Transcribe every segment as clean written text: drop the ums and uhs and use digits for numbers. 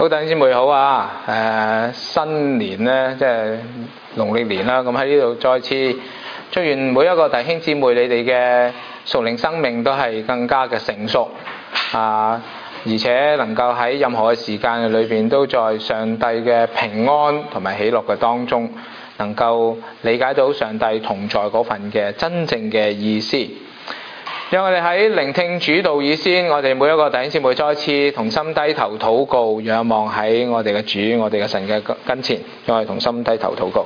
好，弟兄姊妹好啊！新年咧，即係農曆年啦，咁喺呢度再次祝願每一個弟兄姊妹，你哋嘅屬靈生命都係更加嘅成熟啊，而且能夠喺任何嘅時間嘅裏邊，都在上帝嘅平安同埋喜樂嘅當中，能夠理解到上帝同在嗰份嘅真正嘅意思。讓我哋喺聆聽主道以先，我哋每一個弟兄姊妹再次同心低頭禱告，仰望喺我哋嘅主、我哋嘅神嘅跟前，讓我哋同心低頭禱告。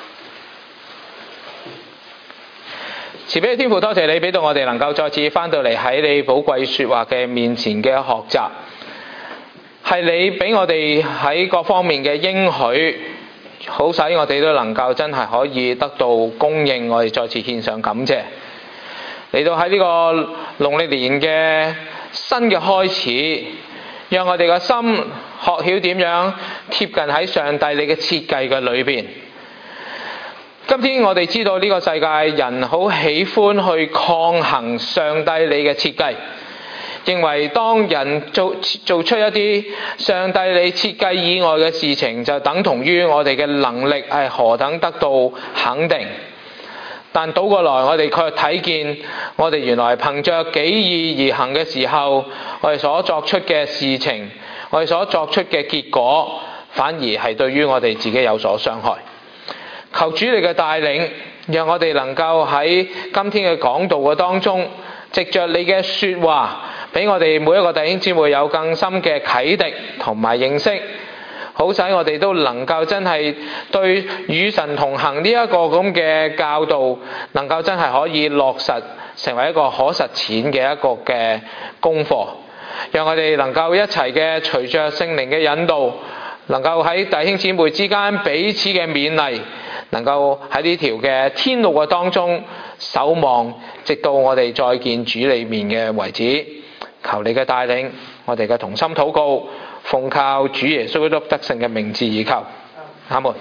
慈悲嘅天父，多謝你俾到我哋能夠再次翻到嚟喺你寶貴說話嘅面前嘅學習，係你俾我哋喺各方面嘅應許，好使我哋都能夠真係可以得到供應，我哋再次獻上感謝。嚟到喺呢個農曆年嘅新嘅開始，讓我哋嘅心學曉點樣貼近喺上帝你嘅設計嘅裏邊。今天我哋知道呢個世界人好喜歡去抗衡上帝你嘅設計，認為當人做出一啲上帝你設計以外嘅事情，就等同於我哋嘅能力係何等得到肯定。但倒過來，我哋卻睇見我哋原來憑着己意而行嘅時候，我哋所作出嘅事情，我哋所作出嘅結果，反而係對於我哋自己有所傷害。求主你嘅帶領，讓我哋能夠喺今天嘅講道嘅當中，藉着你嘅說話，俾我哋每一個弟兄姊妹有更深嘅啟迪同埋認識。好使我哋都能夠真係對與神同行呢一個咁嘅教導，能夠真係可以落實成為一個可實踐嘅一個嘅功課，讓我哋能夠一齊嘅隨着聖靈嘅引導，能夠喺弟兄姊妹之間彼此嘅勉勵，能夠喺呢條嘅天路嘅當中守望，直到我哋再見主裏面嘅為止。求你嘅帶領，我哋嘅同心禱告，奉靠主耶穌基督得勝嘅名字而求，阿門。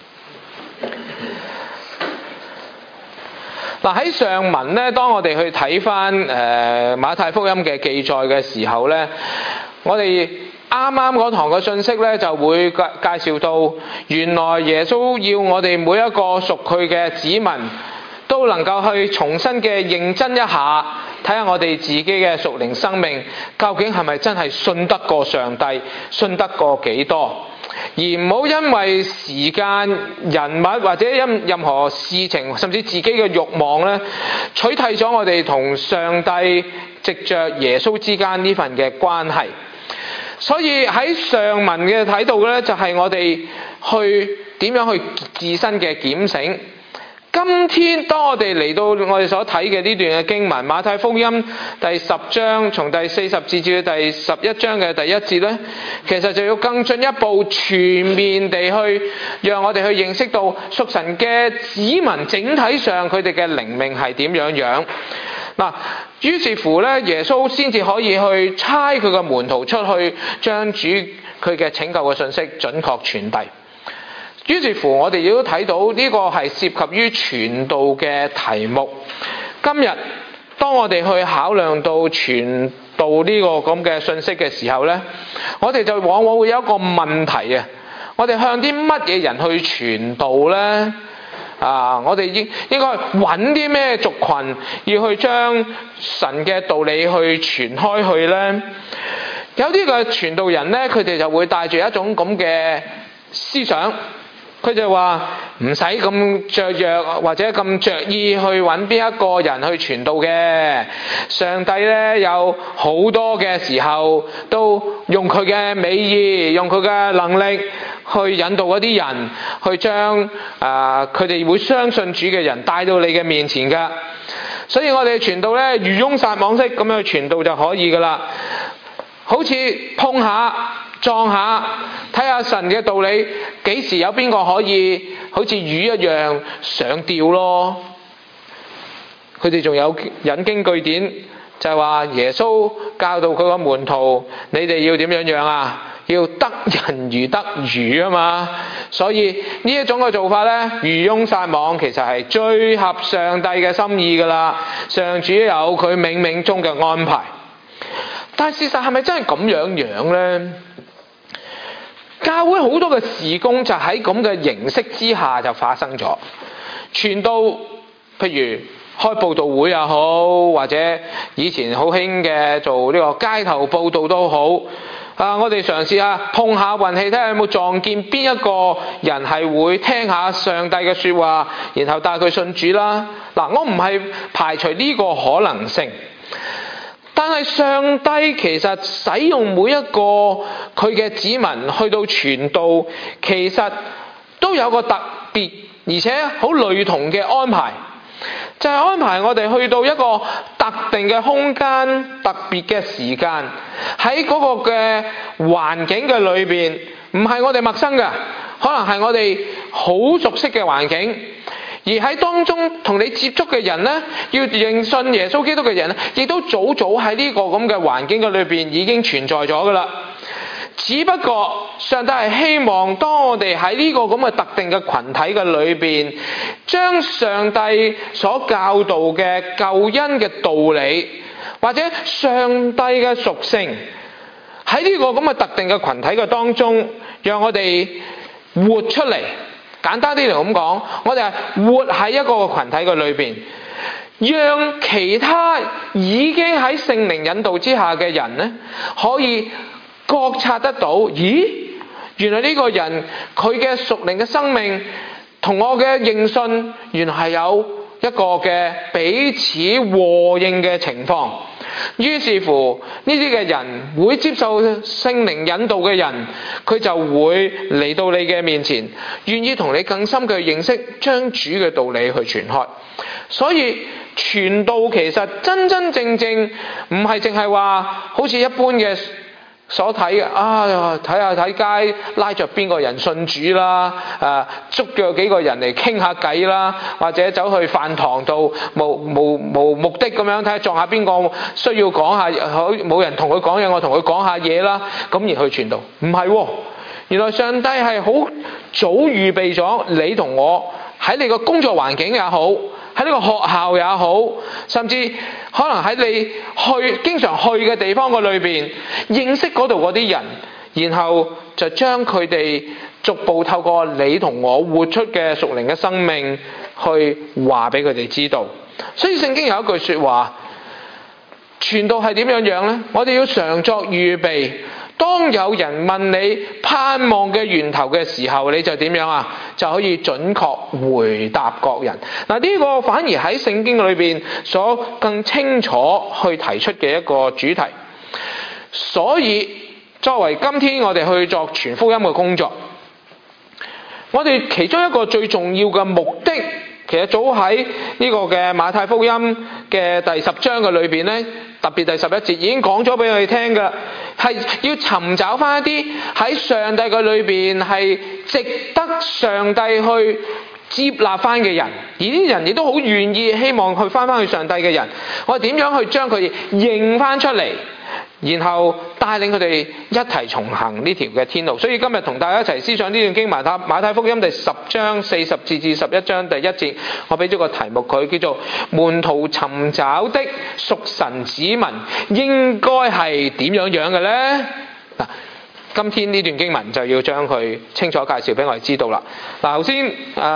嗱，喺上文咧，當我哋去睇翻馬太福音嘅記載嘅時候咧，我哋啱啱嗰堂嘅信息咧就會介紹到，原來耶穌要我哋每一個屬佢嘅子民都能夠去重新嘅認真一下，睇下我哋自己嘅屬靈生命究竟係咪真係信得過上帝，信得過幾多，而唔好因為時間、人物或者因任何事情，甚至自己嘅慾望咧，取替咗我哋同上帝藉着耶穌之間呢份嘅關係。所以喺上文嘅睇到咧，就係我哋去點樣去自身嘅檢省。今天當我哋嚟到我哋所睇嘅呢段嘅經文，馬太福音第10章從第40節至到第11章嘅第1節咧，其實就要更進一步全面地去讓我哋去認識到屬神嘅子民整體上佢哋嘅靈命係點樣。嗱，於是乎咧，耶穌先至可以去差佢嘅門徒出去，將主佢嘅拯救嘅信息準確傳遞。於是乎，我哋亦都睇到呢個係涉及於傳道嘅題目。今日當我哋去考量到傳道呢個咁嘅信息嘅時候呢，我哋就往往會有一個問題啊！我哋向啲乜嘢人去傳道呢？我哋應該揾啲咩族群要去將神嘅道理去傳開去呢？有啲嘅傳道人呢，佢哋就會帶住一種咁嘅思想。佢就話唔使咁雀躍或者咁着意去揾邊一個人去傳道嘅，上帝咧有好多嘅時候都用佢嘅美意，用佢嘅能力去引導嗰啲人，去將佢哋會相信主嘅人帶到你嘅面前㗎。所以我哋傳道咧漁翁撒網式咁樣去傳道就可以㗎啦，好似碰下撞下，睇下神嘅道理，幾時有邊個可以好似魚一樣上釣咯？佢哋仲有引經據典，就係話耶穌教導佢個門徒，你哋要點樣啊？要得人如得魚啊嘛！所以呢一種嘅做法咧，漁翁撒網其實係最合上帝嘅心意㗎啦。上主有佢冥冥中嘅安排，但係事實係咪真係咁樣呢？ 教會好多嘅事工就喺咁嘅形式之下就發生咗，傳道譬如開佈道會也好，或者以前好興嘅做呢個街頭佈道都好，我哋嘗試下碰下運氣，睇下有冇撞見邊一個人係會聽下上帝嘅說話，然後帶佢信主啦。嗱，我唔係排除呢個可能性，但係上帝其實使用每一個佢嘅子民去到傳道，其實都有個特別而且好類同嘅安排，就係安排我哋去到一個特定嘅空間、特別嘅時間，喺嗰個嘅環境嘅裏邊，唔係我哋陌生嘅，可能係我哋好熟悉嘅環境。而喺當中同你接觸嘅人呢，要認信耶穌基督嘅人呢，亦都早喺呢個咁嘅環境嘅裏邊已經存在咗噶啦。只不過上帝係希望當我哋喺呢個咁嘅特定嘅群體嘅裏邊，將上帝所教導嘅救恩嘅道理，或者上帝嘅屬性，喺呢個咁嘅特定嘅群體嘅當中，讓我哋活出嚟。簡單啲嚟咁講，我哋係活喺一個群體嘅裏邊，讓其他已經喺聖靈引導之下嘅人呢，可以覺察得到，咦，原來呢個人佢嘅屬靈嘅生命同我嘅認信，原來係有一個嘅彼此和應嘅情況。於是乎呢啲嘅人會接受聖靈引導嘅人，佢就會嚟到你嘅面前，願意同你更深嘅認識，將主嘅道理去傳開。所以傳道其實真真正正唔係淨係話好似一般嘅所睇嘅睇街拉着邊個人信主啦，捉咗幾個人嚟傾下偈啦，或者走去飯堂度無目的咁樣睇下撞下邊個需要講下，冇人同佢講嘢，我同佢講下嘢啦，咁而去傳道。唔係喎，原來上帝係好早預備咗你同我喺你個工作環境也好，喺呢個學校也好，甚至可能喺你經常去嘅地方嘅裏邊，認識嗰度嗰啲人，然後就將佢哋逐步透過你同我活出嘅屬靈嘅生命，去話俾佢哋知道。所以聖經有一句說話，傳道係點樣呢？我哋要常作預備。當有人問你盼望嘅源頭嘅時候，你就點樣啊？就可以準確回答各人。嗱，呢個反而喺聖經裏邊所更清楚去提出嘅一個主題。所以作為今天我哋去作傳福音嘅工作，我哋其中一個最重要嘅目的，其實早喺呢個嘅馬太福音嘅第10章嘅裏邊呢，特別第11節已經講咗俾我哋聽㗎，係要尋找翻一啲喺上帝嘅裏邊係值得上帝去接納翻嘅人，而啲人亦都好願意希望去翻去上帝嘅人，我哋點樣去將佢認翻出嚟，然後帶領佢哋一齊重行呢條嘅天路。所以今日同大家一齊思想呢段經文，馬太福音第10章40節至11章第1節，我俾咗個題目佢，叫做門徒尋找的屬神子民應該係點樣嘅呢？嗱，今天呢段經文就要將佢清楚介紹俾我哋知道啦。嗱，頭先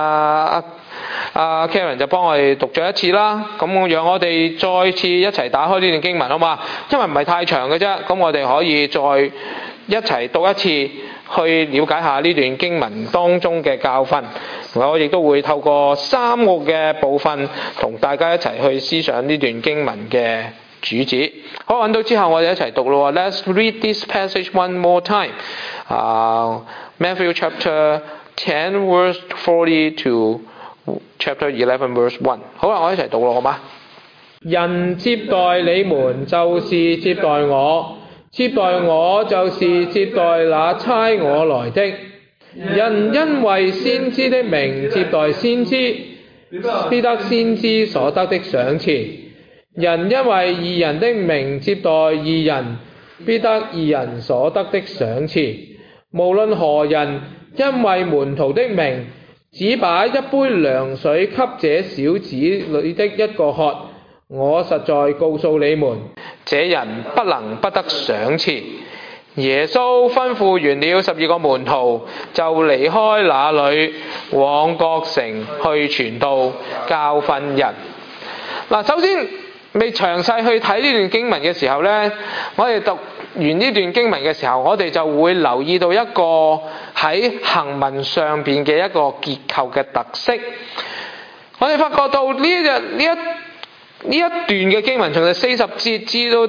Karen 就幫我哋讀咗一次啦，咁讓我哋再次一齊打開呢段經文好嘛？因為唔係太長嘅啫，咁我哋可以再一齊讀一次，去了解下呢段經文當中嘅教訓。我亦都會透過3個嘅部分同大家一齊去思想呢段經文嘅主旨。好，揾到之後我哋一齊讀咯。Let's read this passage one more time. Matthew chapter 10 verse 40 to Chapter 11 verse 1。好啦，我一齊讀咯，好嗎？人接待你們，就是接待我；接待我，就是接待那差我來的。人因為先知的名接待先知，必得先知所得的賞賜；人因為義人的名接待義人，必得義人所得的賞賜。無論何人因為門徒的名，只把一杯涼水給這小子裏的一個喝，我實在告訴你們，這人不能不得賞賜。 耶穌吩咐完了12個門徒，就離開那裏，往各城去傳道、教訓人。嗱，首先未詳細去睇呢段經文嘅時候呢，我哋讀完呢段經文嘅時候，我哋就會留意到一個喺行文上邊嘅一個結構嘅特色。我哋發覺到呢一段嘅經文，從第40節至到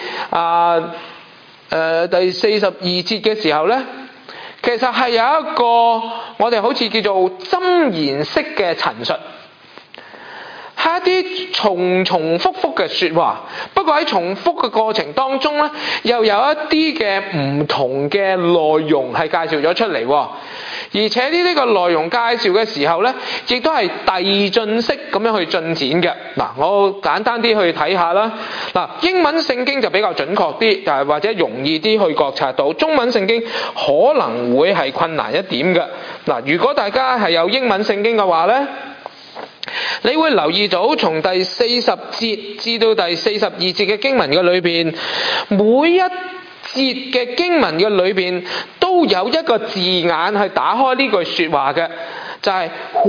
第42節嘅時候呢，其實係有一個我哋好似叫做箴言式嘅陳述，係一啲重複嘅說話。不過喺重複嘅過程當中呢，又有一啲嘅唔同嘅內容係介紹咗出嚟。而且呢個內容介紹嘅時候呢，亦都係遞進式咁樣去進展嘅。嗱，我簡單啲去睇下啦。嗱，英文聖經就比較準確啲，但係或者容易啲去覺察到。中文聖經可能會係困難一點嘅。嗱，如果大家係有英文聖經嘅話呢，你會留意到從第40節至到第42節嘅經文嘅裏邊，每一節嘅經文嘅裏邊都有一個字眼去打開呢句說話嘅，就係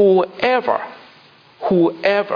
whoever。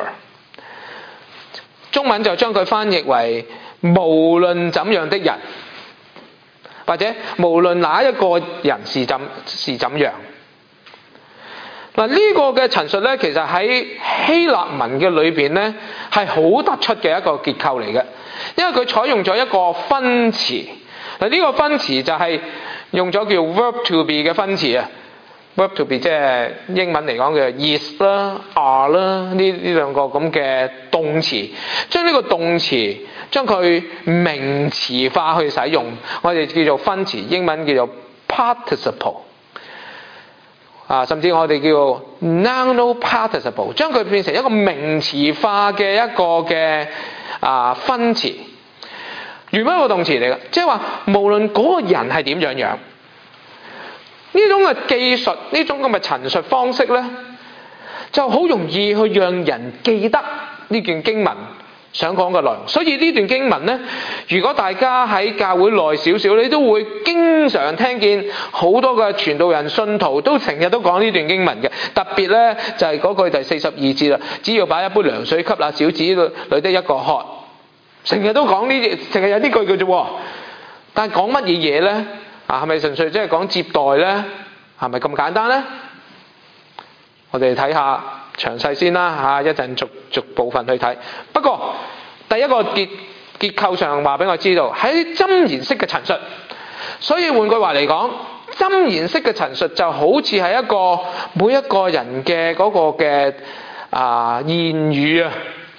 中文就將佢翻譯為無論怎樣的人，或者無論哪一個人是怎樣。嗱，呢個嘅陳述呢，其實喺希臘文嘅裏邊呢，係好突出嘅一個結構嚟嘅，因為佢採用咗一個分詞。嗱，呢個分詞就係用咗叫 verb to be 嘅分詞啊。verb to be 即係英文嚟講嘅 is 啦、are 啦，呢兩個咁嘅動詞，將呢個動詞將佢名詞化去使用，我哋叫做分詞，英文叫做 participle。甚至我哋叫 noun participle， 將佢變成一個名詞化嘅一個嘅分詞。原本一個動詞嚟嘅，即係話無論嗰個人係點樣樣，呢種嘅記述，呢種咁嘅陳述方式呢，就好容易去讓人記得呢段經文想講嘅內容。所以呢段經文呢，如果大家喺教會耐少少，你都會經常聽見好多嘅傳道人信徒都成日都講呢段經文嘅。特別呢，就係嗰句第42節啦，只要把一杯涼水給那小子裏的一個喝。成日都講呢，成日有呢句嘅啫。但係講乜嘢嘢呢？係咪純粹即係講接待呢？係咪咁簡單呢？我哋睇下詳細先啦，一陣逐部分去睇。不過第一個結構上話俾我知道，係箴言式嘅陳述。所以換句話嚟講，箴言式嘅陳述就好似係一個每一個人嘅嗰個嘅言語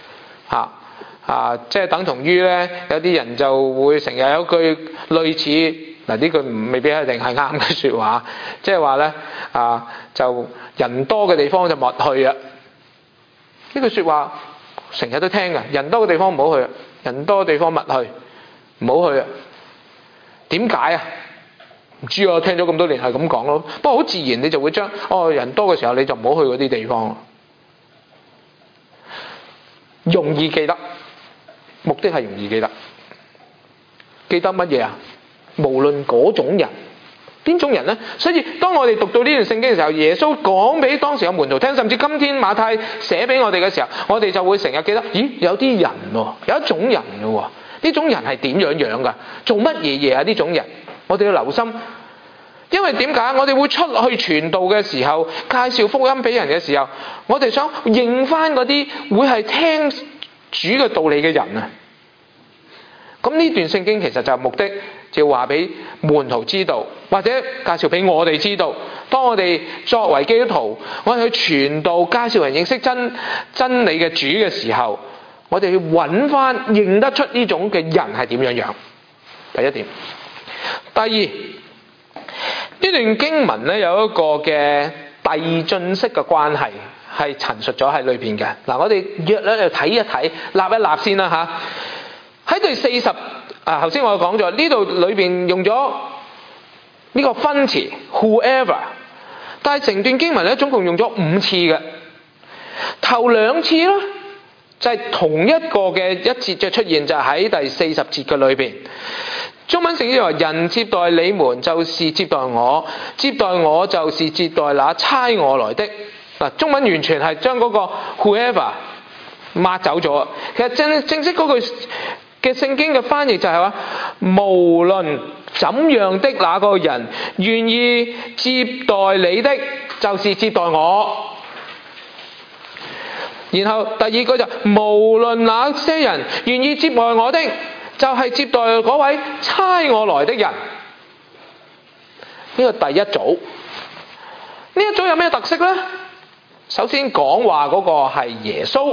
即係等同於咧，有啲人就會成日有句類似呢句未必一定係啱嘅說話，即係話咧就人多嘅地方就莫去啊！呢句說話成日都聽嘅，人多嘅地方唔好去，人多嘅地方莫去，唔好去啊！點解啊？唔知啊，聽咗咁多年係咁講咯。不過好自然，你就會將人多嘅時候你就唔好去嗰啲地方，容易記得。目的係容易記得，記得乜嘢啊？無論嗰種人，邊種人呢？所以當我哋讀到呢段聖經嘅時候，耶穌講俾當時嘅門徒聽，甚至今天馬太寫俾我哋嘅時候，我哋就會成日記得，咦，有啲人喎，有一種人嘅喎，呢種人係點樣樣㗎？做乜嘢啊？呢種人，我哋要留心，因為點解？我哋會出去傳道嘅時候，介紹福音俾人嘅時候，我哋想認翻嗰啲會係聽主嘅道理嘅人啊。咁呢段聖經其實就係目的，就要話俾門徒知道，或者介紹俾我哋知道。當我哋作為基督徒，我哋去傳道、介紹人認識真理嘅主嘅時候，我哋要揾翻認得出呢種嘅人係點樣樣。第一點。第二，呢段經文咧有一個嘅遞進式嘅關係，係陳述咗喺裏邊嘅。嗱，我哋約咧嚟睇一睇，立一立先啦嚇。喺第40，頭先我講咗呢度裏邊用咗呢個分詞 whoever， 但係成段經文咧總共用咗5次嘅。頭2次啦， 就係同一個嘅一節嘅出現，就喺第40節嘅裏邊。中文聖經話：人接待你們，就是接待我；接待我，就是接待那差我來的。嗱，中文完全係將嗰個 whoever 抹走咗。其實正式嗰句嘅聖經嘅翻譯就係話：無論怎樣的那個人願意接待你的，就是接待我。然後第二句就無論那些人願意接待我的，就係接待嗰位差我來的人。呢個第一組，呢一組有咩特色呢？首先講話嗰個係耶穌，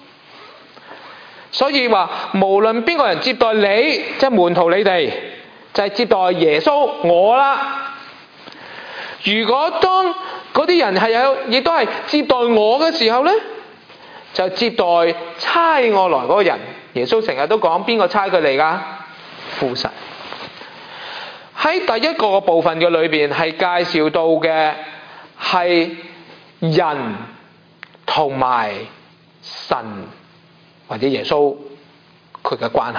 所以話無論邊個人接待你，即係門徒你哋，就係接待耶穌我啦。如果當嗰啲人亦都係接待我嘅時候呢，就接待差我來嗰個人。耶穌成日都講邊個差佢嚟㗎？父神。喺第一個部分嘅裏邊係介紹到嘅係人同埋神或者耶穌佢嘅關係。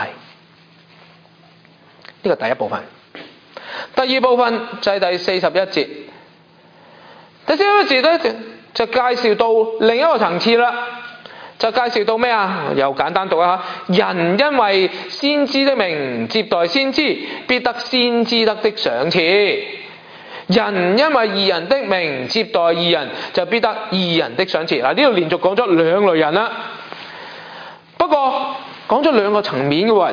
呢個第一部分。第二部分就係第41節。第41節咧就介紹到另一個層次啦。就介紹到咩啊？又簡單讀一下。人因為先知的名接待先知，必得先知得的賞賜；人因為義人的名接待義人，就必得義人的賞賜。嗱，呢度連續講咗兩類人啦。不過講咗兩個層面嘅喎。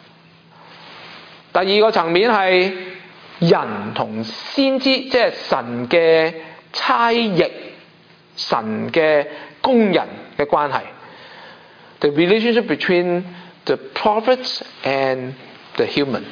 第二個層面係人同先知，即係神嘅差役、神嘅工人嘅關係。The relationship between the prophets and the human。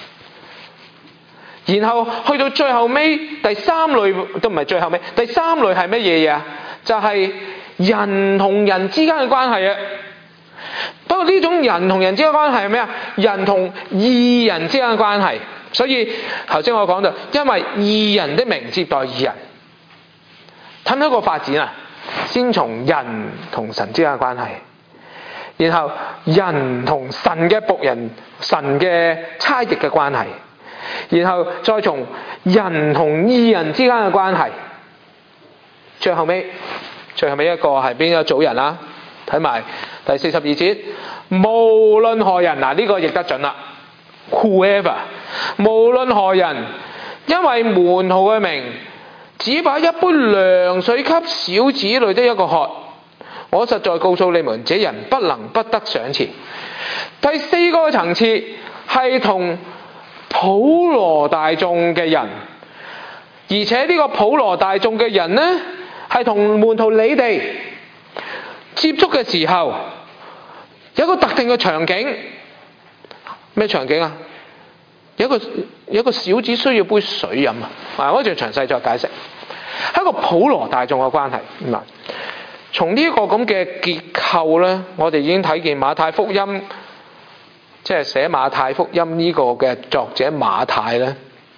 然後去到最後尾第三類都唔係最後尾，第三類係乜嘢嘢啊？就係人同人之間嘅關係啊。不過呢種人同人之間嘅關係係咩啊？人同義人之間嘅關係。所以頭先我講到，因為義人的名接待義人，睇唔睇個發展啊？先從人同神之間嘅關係，然後人同神嘅僕人、神嘅差役嘅關係，然後再從人同義人之間嘅關係，最後尾一個係邊一組人啊？睇埋第42節，無論何人，嗱，呢個譯得準啦 ，whoever， 無論何人，因為門徒嘅名，只把一杯涼水給小子類的一個喝，我實在告訴你們，這人不能不得賞賜。第四個層次係同普羅大眾嘅人，而且呢個普羅大眾嘅人呢，係同門徒你哋接觸嘅時候，有一個特定嘅場景。咩場景啊？有一個小子需要杯水飲啊！我仲詳細再解釋，係一個普羅大眾嘅關係。嗱，從呢個咁嘅結構呢，我哋已經睇見馬太福音，即係寫馬太福音呢個嘅作者馬太呢，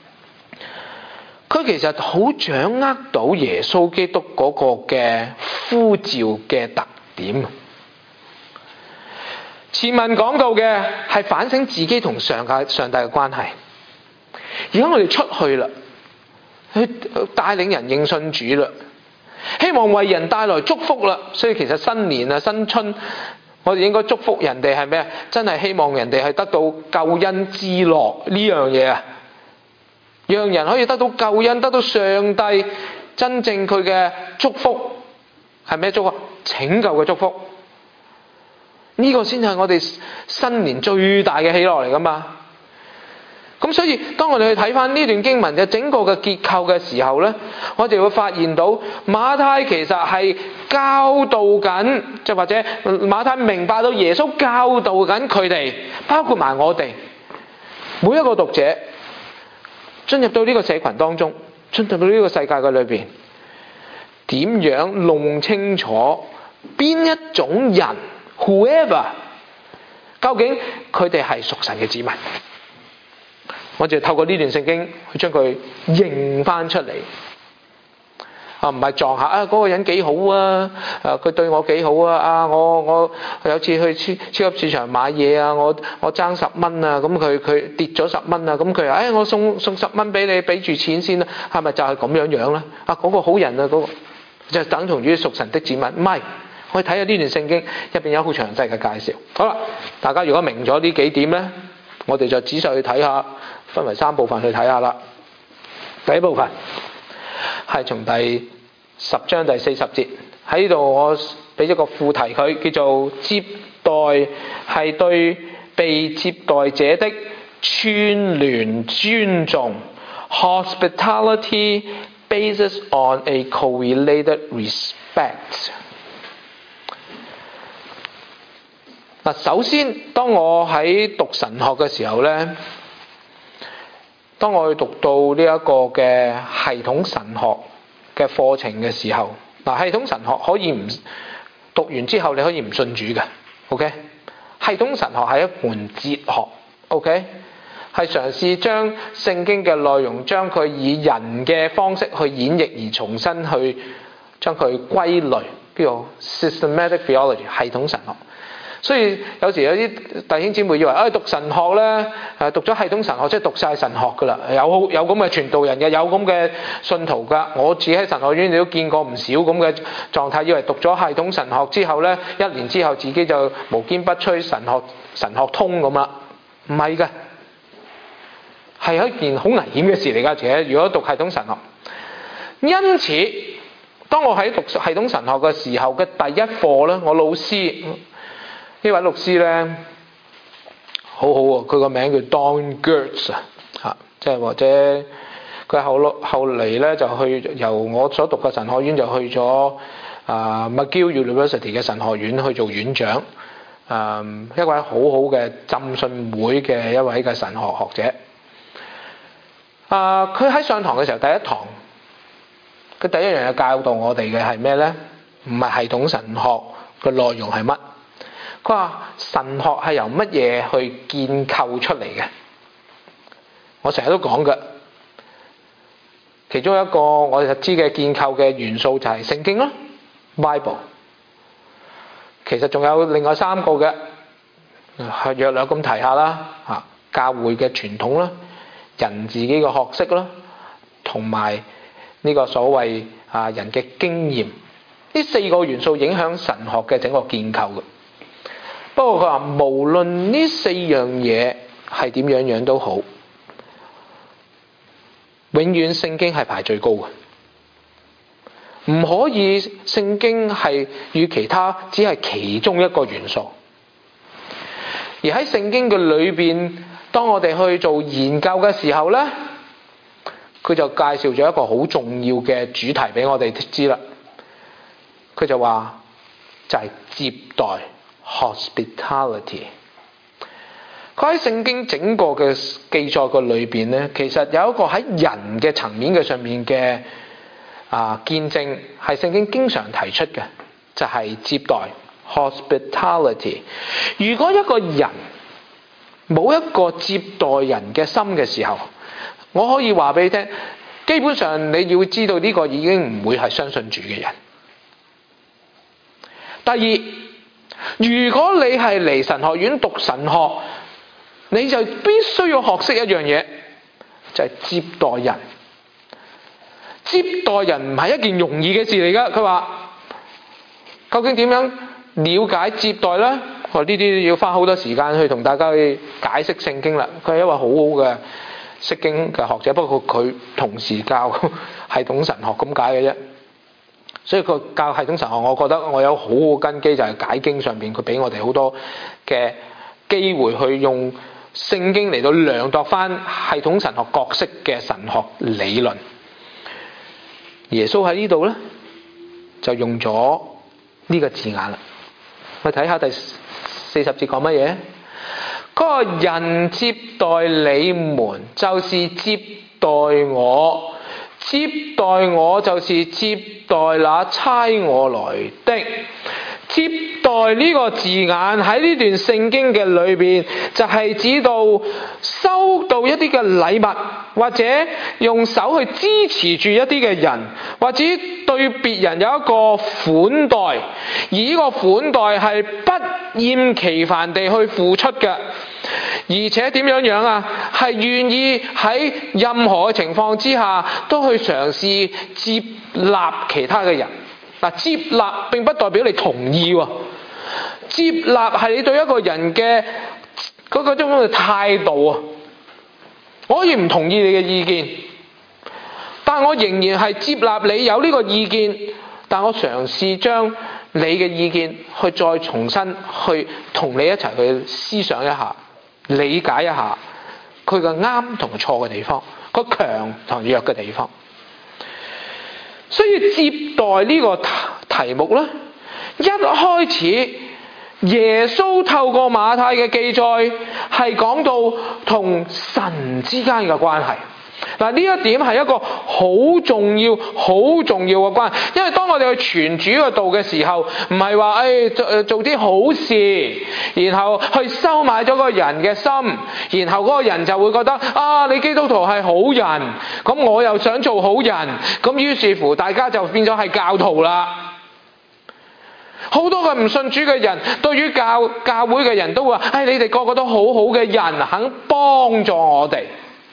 佢其實好掌握到耶穌基督嗰個嘅呼召嘅特點。前文講到嘅係反省自己同上帝嘅關係，而家我哋出去啦，去帶領人認信主啦，希望為人帶來祝福啦。所以其實新年啊、新春，我哋應該祝福人哋係咩啊？真係希望人哋係得到救恩之樂呢樣嘢啊，讓人可以得到救恩，得到上帝真正佢嘅祝福係咩祝福？拯救嘅祝福。呢個先係我哋新年最大嘅喜樂嚟噶嘛。咁所以當我哋去睇翻呢段經文嘅整個嘅結構嘅時候呢，我哋會發現到馬太其實係教導緊，即或者馬太明白到耶穌教導緊佢哋，包括埋我哋每一個讀者進入到呢個社群當中，進入到呢個世界嘅裏邊，點樣弄清楚邊一種人，whoever， 究竟佢哋係屬神嘅子民？我就透過呢段聖經去將佢認翻出嚟。 唔係撞下嗰個人幾好啊，佢對我幾好啊，我有次去超級市場買嘢啊，我爭10蚊啊，咁佢跌咗10蚊啊，咁佢話我送10蚊俾你，俾住錢先啦，係咪就係咁樣咧？嗰個好人啊，嗰個就等同於屬神的子民，唔係。我哋睇下呢段聖經入邊有好詳細嘅介紹。好啦，大家如果明咗呢幾點咧，我哋就仔細去睇下，分為3部分去睇下啦。第一部分係從第10章第40節，喺呢度我俾咗個副題佢，叫做接待係對被接待者的串聯尊重 ，Hospitality bases on a correlated respect。嗱，首先，當我喺讀神學嘅時候咧，當我去讀到呢一個嘅系統神學嘅課程嘅時候，嗱，系統神學可以唔讀完之後你可以唔信主嘅 ，OK？ 系統神學係一門哲學 ，OK？ 係嘗試將聖經嘅內容，將佢以人嘅方式去演繹，而重新去將佢歸類，叫做 systematic theology 系統神學。所以有時有啲弟兄姊妹以為讀神學咧，讀咗系統神學即係讀晒神學噶啦，有咁嘅傳道人嘅，有咁嘅信徒噶。我自己喺神學院亦都見過唔少咁嘅狀態，以為讀咗系統神學之後咧，1年之後自己就無堅不摧神學通咁啦。唔係嘅，係一件好危險嘅事嚟㗎。其實如果讀系統神學，因此當我喺讀系統神學嘅時候嘅第一課咧，我老師。呢位律師咧，好好喎，佢個名叫 Don Gertz 啊，即係或者佢後嚟咧就去由我所讀嘅神學院就去咗McGill University 嘅神學院去做院長，一位好好嘅浸信會嘅一位嘅神學學者。佢喺上堂嘅時候，第一堂佢第一樣嘢教導我哋嘅係咩咧？唔係系統神學嘅內容係乜？佢話神學係由乜嘢去建構出嚟嘅？我成日都講嘅，其中一個我哋知嘅建構嘅元素就係聖經咯 ，Bible。其實仲有另外3個嘅，約略咁提下啦。教會嘅傳統啦，人自己嘅學識啦，同埋呢個所謂人嘅經驗，呢4個元素影響神學嘅整個建構嘅。不過佢話無論呢4樣嘢係點樣都好，永遠聖經係排最高嘅，唔可以聖經係與其他只係其中一個元素。而喺聖經嘅裏邊，當我哋去做研究嘅時候咧，佢就介紹咗一個好重要嘅主題俾我哋知啦。佢就話就係接待。Hospitality， 佢喺聖經整個嘅記載嘅裏邊咧，其實有一個喺人嘅層面嘅上面嘅見證，係聖經經常提出嘅，就係接待 Hospitality。如果一個人冇一個接待人嘅心嘅時候，我可以話俾你聽，基本上你要知道呢個已經唔會係相信主嘅人。第二，如果你係嚟神學院讀神學，你就必須要學識一樣嘢，就係接待人。接待人唔係一件容易嘅事嚟㗎。佢話究竟點樣了解接待呢？我呢啲要花好多時間去同大家去解釋聖經啦。佢係一位好好嘅釋經嘅學者，不過佢同時教系統神學咁解嘅啫。所以佢教系統神學，我覺得我有好好根基，就係解經上邊佢俾我哋好多嘅機會去用聖經嚟到量度翻系統神學角色嘅神學理論。耶穌喺呢度咧就用咗呢個字眼啦。我睇下第40節講乜嘢？嗰個人接待你們，就是接待我。接待我就是接待那差我來的。接待呢個字眼喺呢段聖經嘅裏邊，就係指到收到一啲嘅禮物，或者用手去支持住一啲嘅人，或者對對別人有一個款待，而呢個款待係不厭其煩地去付出嘅，而且點樣啊？係願意喺任何嘅情況之下都去嘗試接納其他嘅人。嗱，接納並不代表你同意喎，接納係你對一個人嘅嗰種嘅態度啊。我可以唔同意你嘅意見，但我仍然係接納你有呢個意見，但我嘗試將你嘅意見去再重新去同你一齊去思想一下，理解一下佢嘅啱同錯嘅地方，個強同弱嘅地方。所以接待呢個題目呢，一開始耶穌透過馬太嘅記載係講到同神之間嘅關係。嗱，呢一點係一個好重要嘅關係，因為當我哋去傳主嘅道嘅時候，唔係話做啲好事，然後去收買咗嗰個人嘅心，然後嗰個人就會覺得啊，你基督徒係好人，咁我又想做好人，咁於是乎大家就變咗係教徒啦。好多個唔信主嘅人，對於教會嘅人都會話，你哋個個都好好嘅人，肯幫助我哋。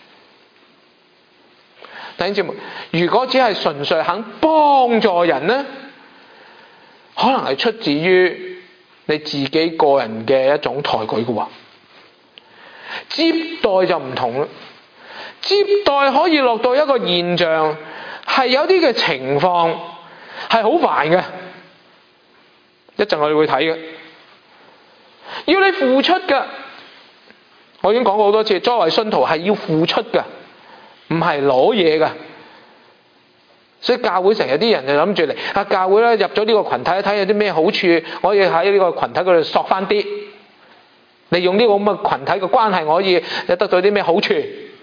弟兄姊妹，如果只係純粹肯幫助人呢，可能係出自於你自己個人嘅一種抬舉嘅喎。接待就唔同啦，接待可以落到一個現象，係有啲嘅情況係好煩嘅。一陣我哋會睇嘅，要你付出嘅。我已經講過好多次，作為信徒係要付出嘅，唔係攞嘢㗎。所以教會成日啲人就諗住嚟教會咧，入咗呢個群體，睇有啲咩好處，我可以喺呢個群體嗰度索翻啲，利用呢個咁嘅群體嘅關係，我可以得到啲咩好處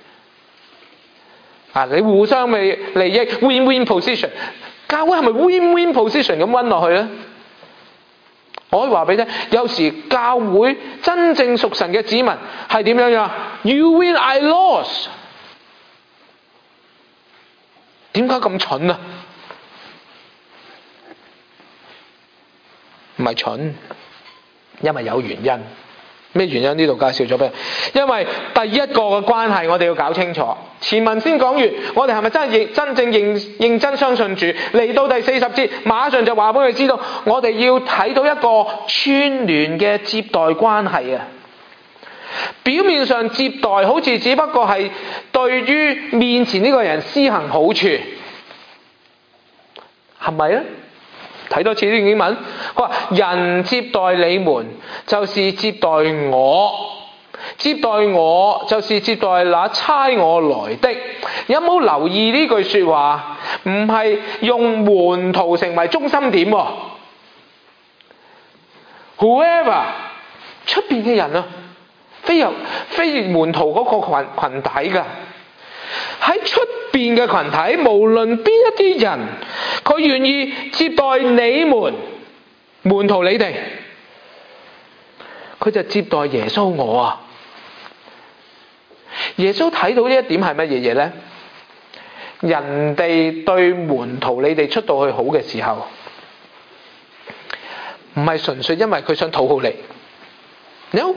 啊？你互相嘅利益 win-win position， 教會係咪 win-win position 咁溫落去咧？我可以話俾你聽，有時教會真正屬神嘅子民係點樣呀？ You win, I lose。 點解咁蠢啊？唔係蠢，因為有原因。咩原因？呢度介紹咗俾你。因為第一個嘅關係我哋要搞清楚。前文先講完，我哋係咪真正認真相信主？嚟到第40節，馬上就話俾佢知道，我哋要睇到一個串聯嘅接待關係啊！表面上接待好似只不過係對於面前呢個人施行好處，係咪咧？睇多次呢段經文，佢話人接待你們，就是接待我；接待我，就是接待那差我來的。有冇留意呢句說話？唔係用門徒成為中心點喎。Whoever 出邊嘅人啊，非門徒嗰個群體㗎。喺出邊嘅群體，無論邊一啲人，佢願意接待你們門徒你哋，佢就接待耶穌我啊！耶穌睇到呢一點係乜嘢嘢呢？人哋對門徒你哋出到去好嘅時候，唔係純粹因為佢想討好你 ，no，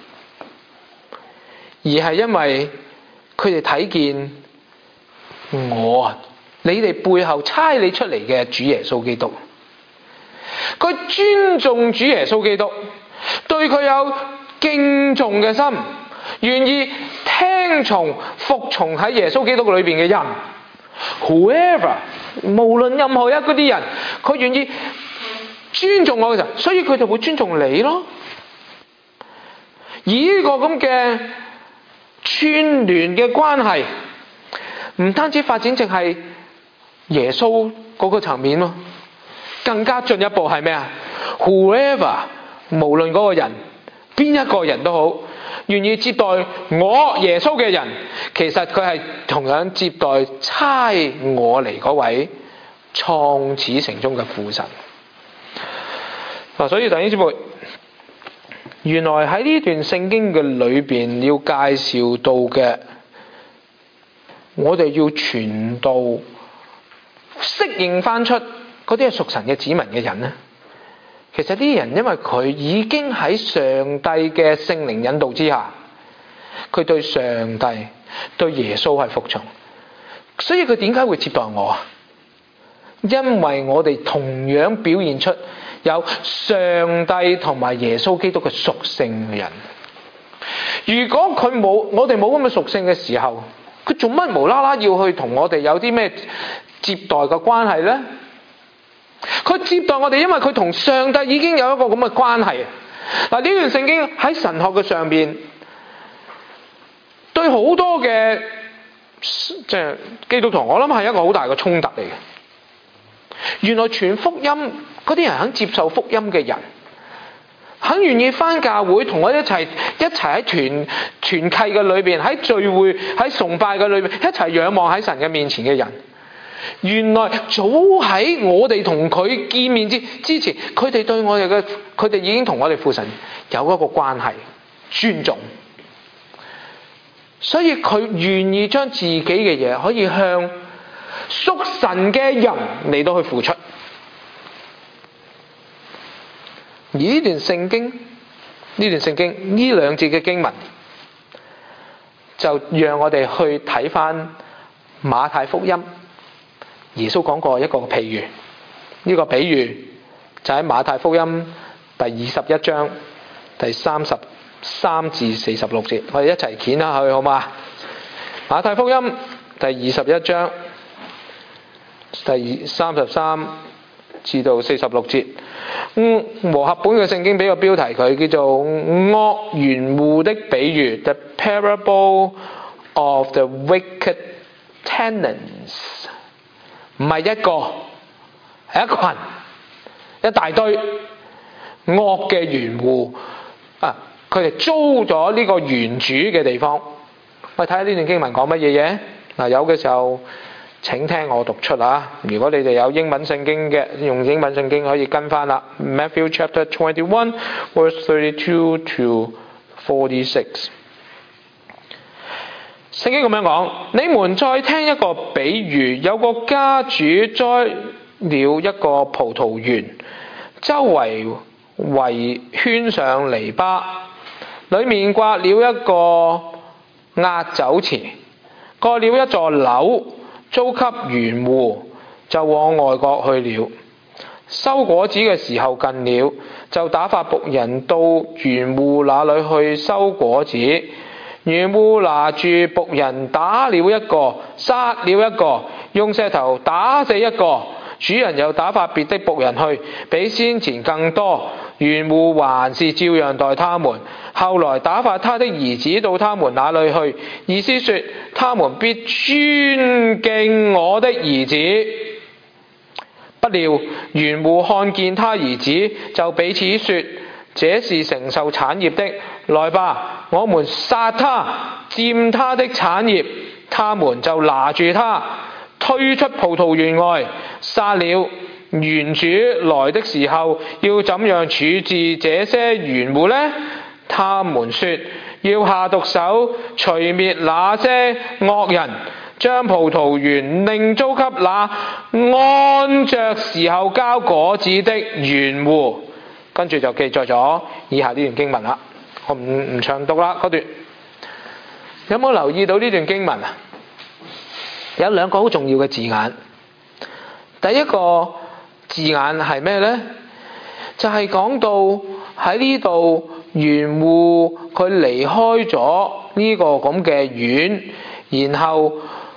而係因為佢哋睇見我啊，你哋背後差你出嚟嘅主耶穌基督，佢尊重主耶穌基督，對佢有敬重嘅心，願意聽從服從喺耶穌基督裏邊嘅人 ，whoever 無論任何一嗰啲人，佢願意尊重我嘅時候，所以佢就會尊重你咯。而呢個咁嘅串聯嘅關係，唔單止發展淨係耶穌嗰個層面咯，更加進一步係咩啊 ？Whoever 無論嗰個人邊一個人都好，願意接待我耶穌嘅人，其實佢係同樣接待差我嚟嗰位創始成終嘅父神。嗱，所以弟兄姊妹，原來喺呢段聖經嘅裏邊要介紹到嘅，我哋要傳道適應翻出嗰啲係屬神嘅子民嘅人呢？其實啲人因為佢已經喺上帝嘅聖靈引導之下，佢對上帝對耶穌係服從，所以佢點解會接待我啊？因為我哋同樣表現出有上帝同埋耶穌基督嘅屬性嘅人。如果我哋冇咁嘅屬性嘅時候，佢做乜無啦啦要去同我哋有啲咩接待嘅關係呢？佢接待我哋，因為佢同上帝已經有一個咁嘅關係。嗱，呢段聖經喺神學嘅上邊，對好多嘅即係基督徒，我諗係一個好大嘅衝突嚟嘅。原來傳福音嗰啲人肯接受福音嘅人，肯願意返教會同我一齊喺團契嘅裏邊，喺聚會喺崇拜嘅裏邊一齊仰望喺神嘅面前嘅人，原來早喺我哋同佢見面之前，佢哋對我哋嘅佢哋已經同我哋父神有一個關係，尊重，所以佢願意將自己嘅嘢可以向屬神嘅人嚟到去付出。而呢段聖經呢兩節嘅經文，就讓我哋去睇返馬太福音。耶穌講過一個譬喻，呢個比喻就喺馬太福音第21章第33至46節，我哋一齊掀下去好嘛？馬太福音第21章第33至到46節，和合本嘅聖經俾個標題佢叫做惡園戶的比喻 The Parable of the Wicked Tenants。 唔係一個，係一群，一大堆惡嘅園戶啊！佢哋租咗呢個園主嘅地方。我哋睇下呢段經文講乜嘢嘢嗱？有嘅時候請聽我讀出啊！如果你哋有英文聖經嘅，用英文聖經可以跟翻啦。Matthew chapter 21 verse 32 to 46。聖經咁樣講，你們再聽一個比喻，有個家主栽了一個葡萄園，周圍圈上籬笆，裡面挖了一個壓酒池，蓋了一座樓，租給園戶，就往外國去了。收果子嘅時候近了，就打發僕人到園戶那裡去收果子。園戶拿住僕人，打了一個，殺了一個，用石頭打死一個。主人又打發別的僕人去，比先前更多。園戶還是照樣待他們。後來打發他的兒子到他們那裡去，意思說他們必尊敬我的兒子。不料園戶看見他兒子，就彼此說：這是承受產業的，來吧，我們殺他，佔他的產業。他們就拿住他，推出葡萄園外，殺了。園主來的時候，要怎樣處置這些園戶呢？他們說：要下毒手，除滅那些惡人，將葡萄園另租給那按着時候交果子的園戶。跟住就記載咗以下呢段經文啦，我唔長讀啦嗰段。有冇留意到呢段經文啊？有兩個好重要嘅字眼。第一個字眼係咩呢？就係講到喺呢度園戶佢離開咗呢個咁嘅園，然後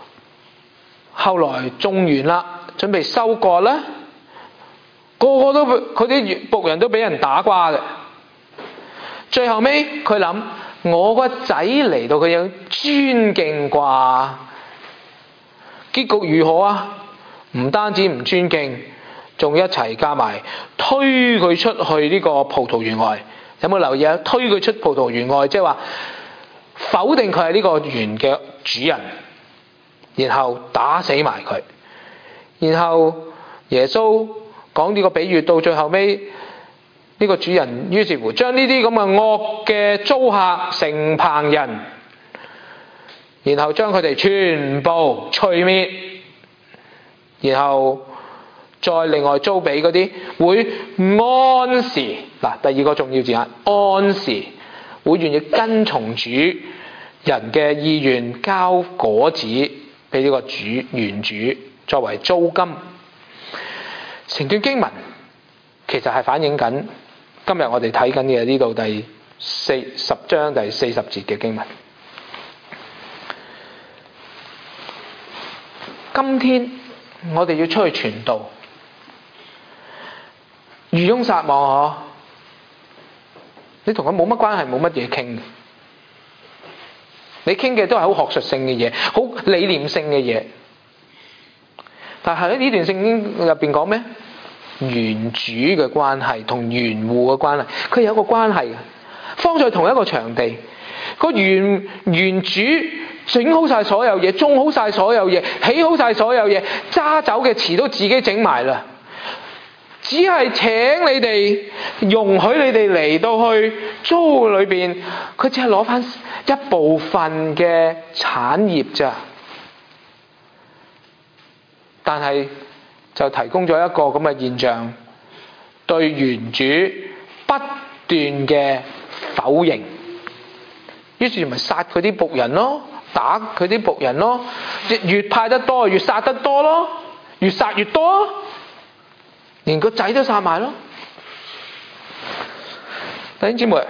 來種完啦，準備收割啦。個個都佢啲僕人都俾人打瓜嘅，最後尾佢諗我個仔嚟到佢有尊敬啩，結局如何啊？唔單止唔尊敬，仲一齊加埋推佢出去呢個葡萄園外。有冇留意啊？推佢出葡萄園外，即係話否定佢係呢個園嘅主人，然後打死埋佢。然後耶穌講呢個比喻到最後尾，呢個主人於是乎將呢啲咁嘅惡嘅租客成棚人，然後將佢哋全部除滅。 然後再另外租俾嗰啲會按時，嗱，第二個重要字眼，按時會願意跟從主人嘅意願交果子俾呢個原主作為租金。成段經文其實係反映緊今日我哋睇緊嘅呢度第10章第40節嘅經文。今天我哋要出去傳道，漁翁撒網，你同佢冇乜關係，冇乜嘢傾，你傾嘅都係好學術性嘅嘢，好理念性嘅嘢。但係喺呢段聖經入邊講咩？園主嘅關係同園戶嘅關係，佢有一個關係嘅，放在同一個場地。個園主整好晒所有嘢，種好晒所有嘢，起好晒所有嘢，揸走嘅池都自己整埋啦。只係請你哋容許你哋嚟到去租裏邊，佢只係攞翻一部分嘅產業咋。但係就提供咗一個咁嘅現象，對園主不斷嘅否認，於是咪殺佢啲僕人咯，打佢啲僕人咯，越派得多越殺得多咯，越殺越多，連個仔都殺埋咯。弟兄姊妹，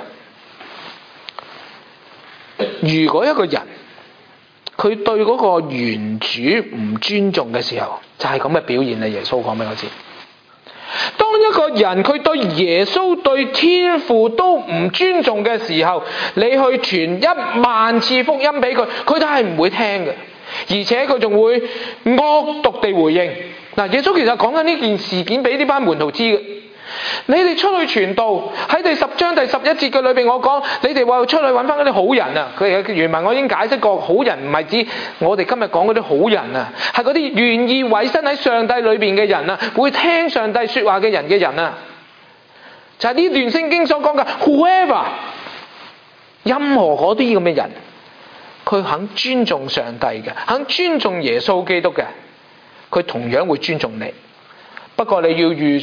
如果一個人佢對嗰個園主唔尊重嘅時候，就係咁嘅表現啦。耶穌講俾我知，當一個人佢對耶穌對天父都唔尊重嘅時候，你去傳10000次福音俾佢，佢都係唔會聽嘅，而且佢仲會惡毒地回應。嗱，耶穌其實講緊呢件事件俾呢班門徒知嘅。你哋出去傳道，喺第10章第11節嘅裏邊，我講你哋話要出去揾翻嗰啲好人啊。佢嘅原文我已經解釋過，好人唔係指我哋今日講嗰啲好人啊，係嗰啲願意委身喺上帝裏邊嘅人啊，會聽上帝說話嘅人啊，就係呢段聖經所講嘅 whoever， 任何嗰啲咁嘅人，佢肯尊重上帝嘅，肯尊重耶穌基督嘅，佢同樣會尊重你。不過你要預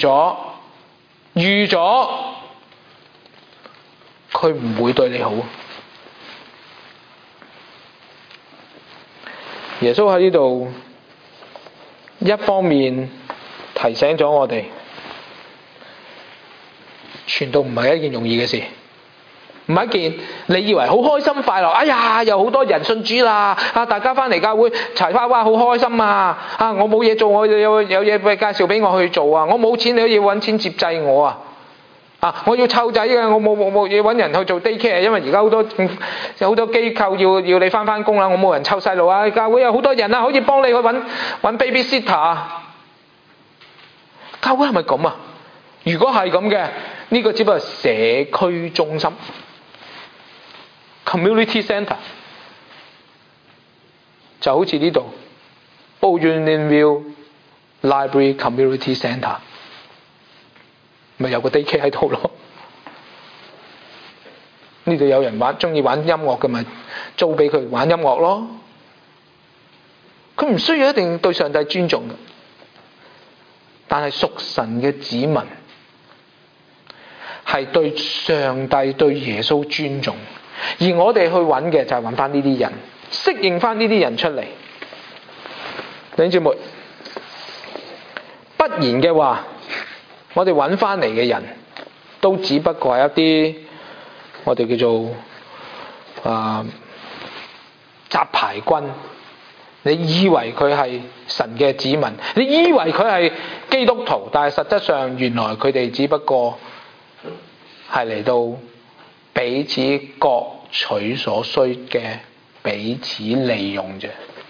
咗佢唔會對你好。耶穌喺呢度一方面提醒咗我哋，傳道唔係一件容易嘅事，唔係一件你以為好開心快樂，哎呀有好多人信主啦，大家翻嚟教會齊哇哇好開心啊！我冇嘢做，我有嘢介紹俾我去做啊！我冇錢，你都要揾錢接濟我啊！我要湊仔嘅，我冇要揾人去做 daycare， 因為而家好多有好多機構要你翻工啦，我冇人湊細路啊！教會有好多人啊，好似幫你去揾 babysitter 啊！教會係咪咁啊？如果係咁嘅，呢個只不過係社區中心 community centre， 就好似呢度 Old Union View Library Community Centre， 咪有個 daycare 喺度咯。呢度有人中意玩音樂嘅，咪租俾佢玩音樂咯。佢唔需要一定對上帝尊重嘅，但係屬神嘅子民係對上帝對耶穌尊重，而我哋去揾嘅就係揾翻呢啲人，適應翻呢啲人出嚟。弟兄姊妹，不然嘅話，我哋揾翻嚟嘅人都只不過係一啲我哋叫做雜牌軍。你以為佢係神嘅子民，你以為佢係基督徒，但係實質上原來佢哋只不過係嚟到彼此各取所需嘅彼此利用啫。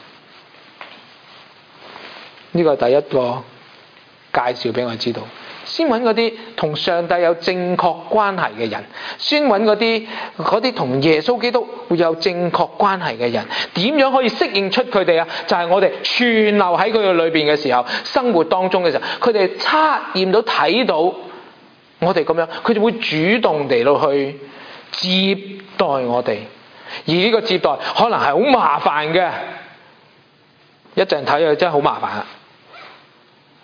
呢個係第一個介紹俾我知道。先揾嗰啲同上帝有正確關係嘅人，先揾嗰啲同耶穌基督會有正確關係嘅人。點樣可以適應出佢哋啊？就係我哋存留喺佢哋裏邊嘅時候，生活當中嘅時候，佢哋測驗到睇到我哋咁樣，佢哋會主動地到去接待我哋。而呢個接待可能係好麻煩嘅，一陣睇佢真係好麻煩啊！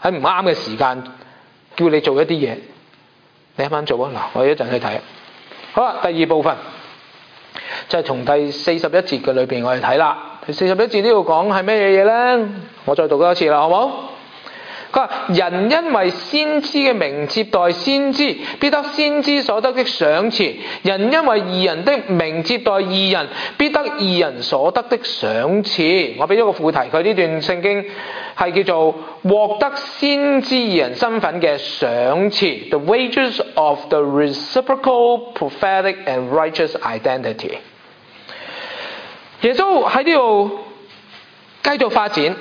喺唔啱嘅時間叫你做一啲嘢，你啱啱做啊？嗱，我一陣去睇。好啦，第二部分就係從第41節嘅裏邊我哋睇啦。第41節呢度講係咩嘢咧？我再讀多一次啦，好唔好？佢話：人因為先知嘅名接待先知，必得先知所得的賞賜；人因為義人的名接待義人，必得義人所得的賞賜。我俾咗個副題，佢呢段聖經係叫做獲得先知義人身份嘅賞賜 ，The wages of the reciprocal prophetic and righteous identity。耶穌喺呢度繼續發展。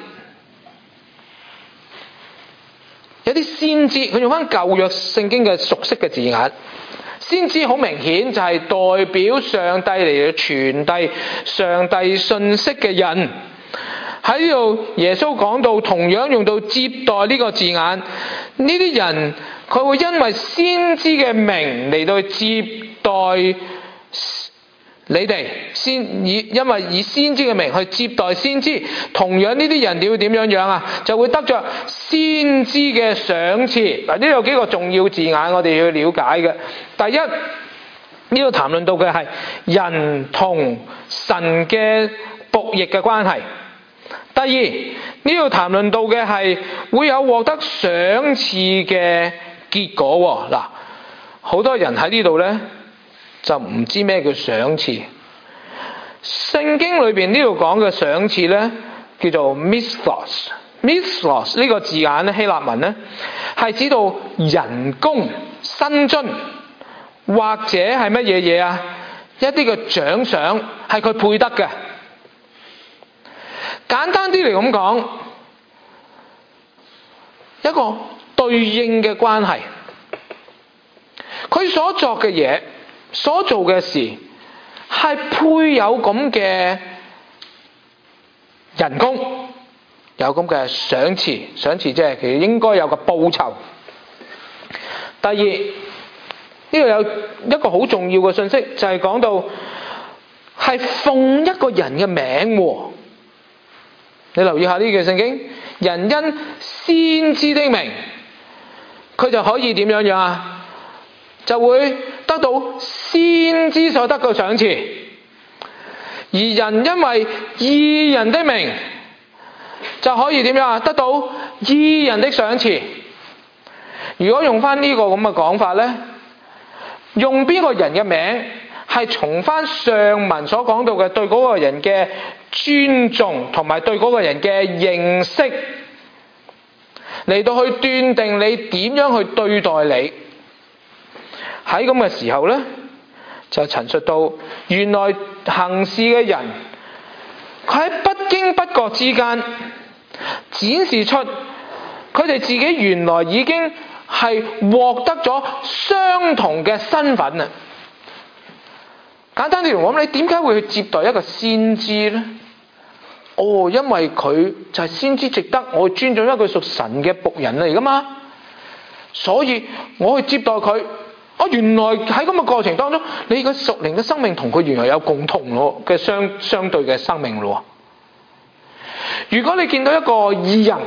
有啲先知，佢用翻舊約聖經嘅熟悉嘅字眼。先知好明顯就係代表上帝嚟傳遞上帝信息嘅人。喺呢度耶穌講到，同樣用到接待呢個字眼。呢啲人佢會因為先知嘅名嚟到接待你哋，因為以先知嘅名去接待先知，同樣呢啲人你會點樣啊？就會得着先知嘅賞賜。嗱，呢度有幾個重要字眼我哋要了解嘅。第一，呢度談論到嘅係人同神嘅僕役嘅關係。第二，呢度談論到嘅係會有獲得賞賜嘅結果。嗱，好多人喺呢度呢，就唔知咩叫賞賜。聖經裏邊呢度講嘅賞賜呢，叫做 misthos。misthos 呢個字眼咧，希臘文呢，係指到人工、薪津或者係乜嘢嘢啊？一啲嘅獎賞係佢配得嘅。簡單啲嚟咁講，一個對應嘅關係。佢所作嘅嘢，所做嘅事係配有咁嘅人工，有咁嘅賞賜。賞賜即係佢應該有個報酬。第二，呢度有一個好重要嘅信息，就係講到係奉一個人嘅名。你留意下呢句聖經，人因先知的名，佢就可以點樣啊？就會得到先知所得嘅賞賜。而人因為義人的名，就可以點樣啊？得到義人的賞賜。如果用翻呢個咁嘅講法呢，用邊個人嘅名係從翻上文所講到嘅對嗰個人嘅尊重同埋對嗰個人嘅認識嚟到去斷定你點樣去對待你。喺咁嘅時候呢，就陳述到原來行事嘅人，佢喺不經不覺之間展示出佢哋自己原來已經係獲得咗相同嘅身份啊！簡單啲嚟講，你點解會去接待一個先知呢？因為佢就係先知，值得我去尊重，因為佢屬神嘅僕人嚟噶嘛，所以我去接待佢。原來喺咁嘅過程當中，你個屬靈嘅生命同佢原來有共同嘅相對嘅生命咯。如果你見到一個義人，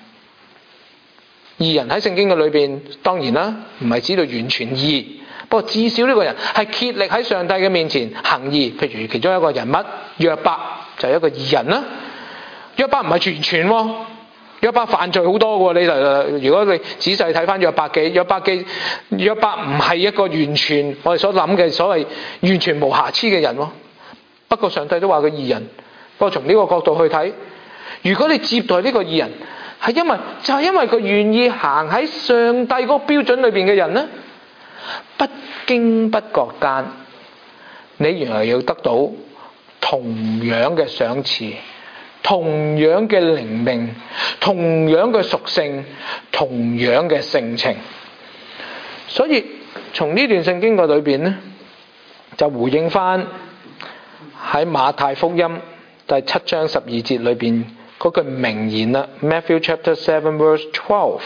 義人喺聖經嘅裏邊，當然啦，唔係指到完全義，不過至少呢個人係竭力喺上帝嘅面前行義。譬如其中一個人物約伯就係一個義人啦。約伯唔係完全喎，約伯犯罪好多嘅。如果你仔細睇翻約伯記，約伯唔係一個完全我哋所諗嘅所謂完全無瑕疵嘅人喎。不過上帝都話佢義人。不過從呢個角度去睇，如果你接待呢個義人，係因為佢願意行喺上帝嗰個標準裏邊嘅人呢，不經不覺間，你原來要得到同樣嘅賞賜，同樣嘅靈命，同樣嘅屬性，同樣嘅性情。所以從呢段聖經嘅裏邊呢，就回應翻喺馬太福音第7章12節裏邊嗰句名言啦。Matthew chapter 7 verse 12，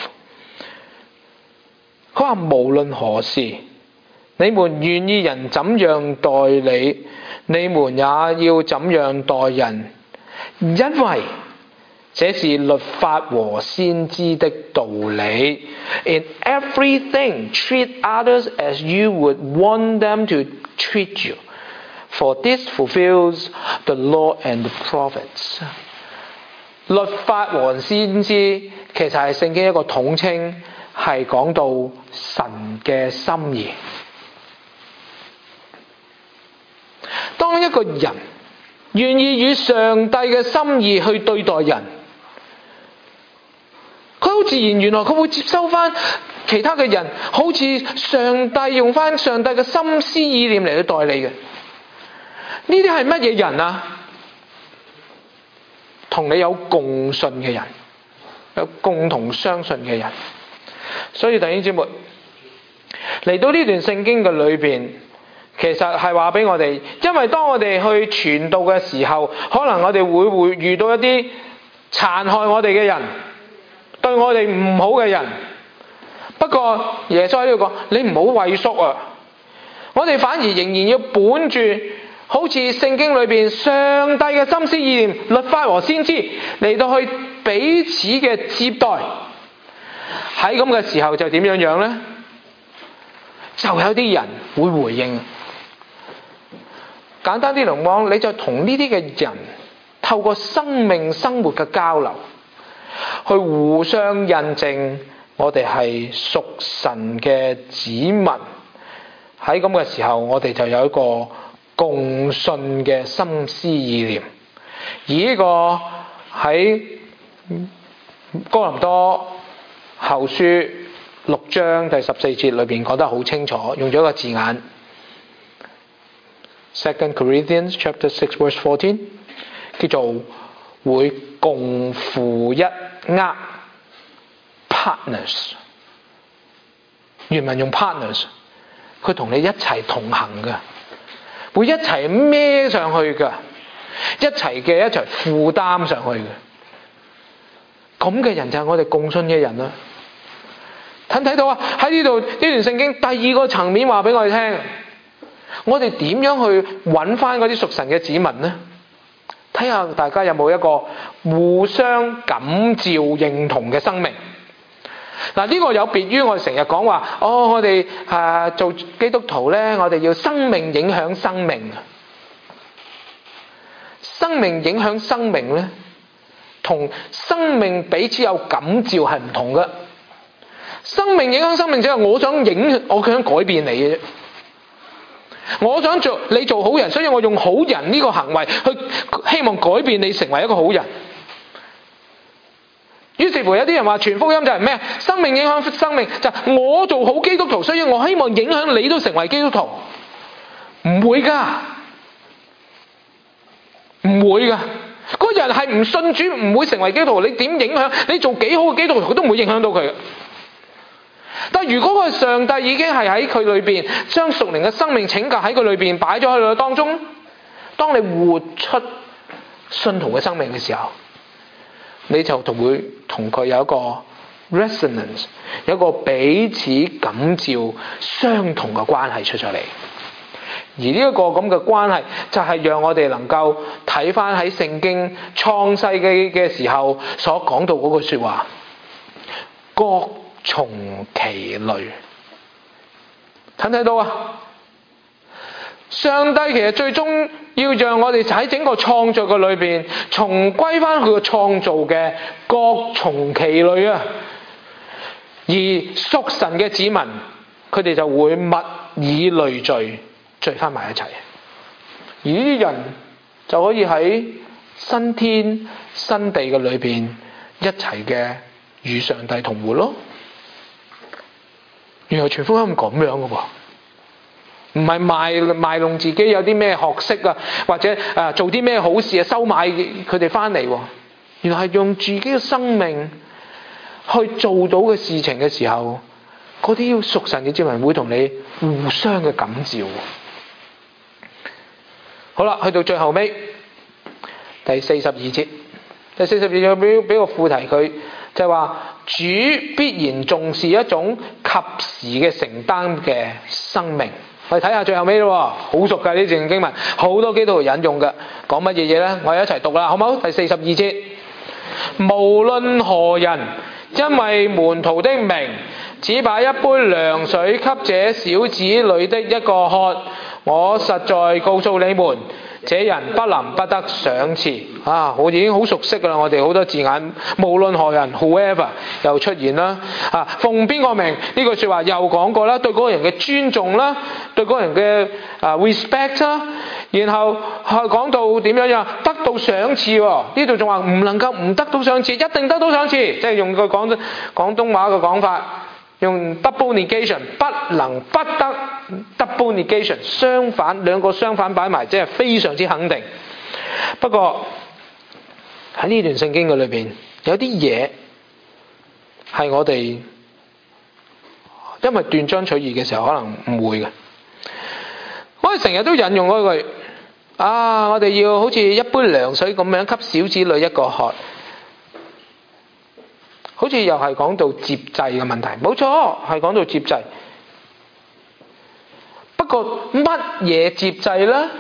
佢話無論何事，你們願意人怎樣待你，你們也要怎樣待人。因為這是律法和先知的道理。In everything, treat others as you would want them to treat you, for this fulfills the law and the prophets. 律法和先知其實係聖經一個統稱，係講到神嘅心意。當一個人願意與上帝嘅心意去對待人，佢好自然，原來佢會接收翻其他嘅人，好似上帝用翻上帝嘅心思意念嚟去待你嘅。呢啲係乜嘢人啊？同你有共信嘅人，有共同相信嘅人。所以弟兄姊妹，嚟到呢段聖經嘅裏邊，其實係話俾我哋，因為當我哋去傳道嘅時候，可能我哋會遇到一啲殘害我哋嘅人，對我哋唔好嘅人。不過耶穌喺度講，你唔好畏縮啊！我哋反而仍然要本住好似聖經裏邊上帝嘅心思意念、律法和先知嚟到去彼此嘅接待。喺咁嘅時候就點樣呢？就有啲人會回應。簡單啲嚟講，你就同呢啲嘅人透過生命生活嘅交流，去互相印證我哋係屬神嘅子民。喺咁嘅時候，我哋就有一個共信嘅心思意念。而呢個喺哥林多後書6章第14節裏邊講得好清楚，用咗一個字眼。2 Corinthians chapter 6 verse 14叫做會共負一軛 partners。原文用 partners， 佢同你一齊同行嘅，會一齊孭上去嘅，一齊負擔上去嘅。咁嘅人就係我哋共信嘅人啦。睇到啊，喺呢度呢段聖經第二個層面話俾我哋聽，我哋點樣去揾翻嗰啲屬神嘅子民呢？睇下大家有冇一個互相感召認同嘅生命。嗱，呢個有別於我哋成日講話，我哋做基督徒呢，我哋要生命影響生命。生命影響生命呢，同生命彼此有感召係唔同嘅。生命影響生命，即係我想改變你嘅啫。我想你做好人，所以我用好人呢個行為去希望改變你成為一個好人。於是乎有啲人話傳福音就係咩？生命影響生命，就係我做好基督徒，所以我希望影響你都成為基督徒。唔會㗎，唔會㗎。嗰人係唔信主，唔會成為基督徒。你點影響？你做幾好嘅基督徒，佢都唔會影響到佢。但如果個上帝已經係喺佢裏邊，將屬靈嘅生命拯救喺佢裏邊擺咗喺佢當中，當你活出信徒嘅生命嘅時候，你就會同佢有一個 resonance， 有一個彼此感召相同嘅關係出咗嚟。而呢一個咁嘅關係，就係讓我哋能夠睇翻喺聖經創世記嘅時候所講到嗰句說話，各從其類。睇到啊？上帝其實最終要讓我哋喺整個創造嘅裏邊，重歸翻佢嘅創造嘅各從其類啊。而屬神嘅子民，佢哋就會物以類聚，聚翻埋一齊。而呢啲人就可以喺新天新地嘅裏邊一齊嘅與上帝同活咯。原來傳福音咁樣嘅噃，唔係賣弄自己有啲咩學識啊，或者做啲咩好事啊，收買佢哋翻嚟。原來係用自己嘅生命去做到嘅事情嘅時候，嗰啲要屬神嘅子民會同你互相嘅感召。好啦，去到最後尾第42節，第42節俾個副題佢，就係話主必然重視一種及時嘅承擔嘅生命。我哋睇下最後尾咯，好熟㗎呢段經文，好多基督徒引用嘅，講乜嘢嘢咧？我哋一齊讀啦，好唔好？第42節， 無論何人，因為門徒的名，只把一杯涼水給這小子裏的一個喝，我實在告訴你們，這人不能不得賞賜。我已經好熟悉㗎啦，我哋好多字眼，無論何人 whoever 又出現啦。奉邊個名呢句説話又講過啦，對嗰個人嘅尊重啦，對嗰個人嘅respect 啦，然後講到點樣得到賞賜喎。呢度仲話唔能夠唔得到賞賜，一定得到賞賜，即係用個廣東話嘅講法。用 double negation， 不能不得 double negation， 相反，兩個相反擺埋，即係非常之肯定。不過喺呢段聖經嘅裏邊，有啲嘢係我哋因為斷章取義嘅時候可能唔會嘅。我哋成日都引用嗰句我哋要好似一杯涼水咁樣給小子女一個喝。好似又係講到接濟嘅問題，冇錯，係講到接濟。不過乜嘢接濟呢？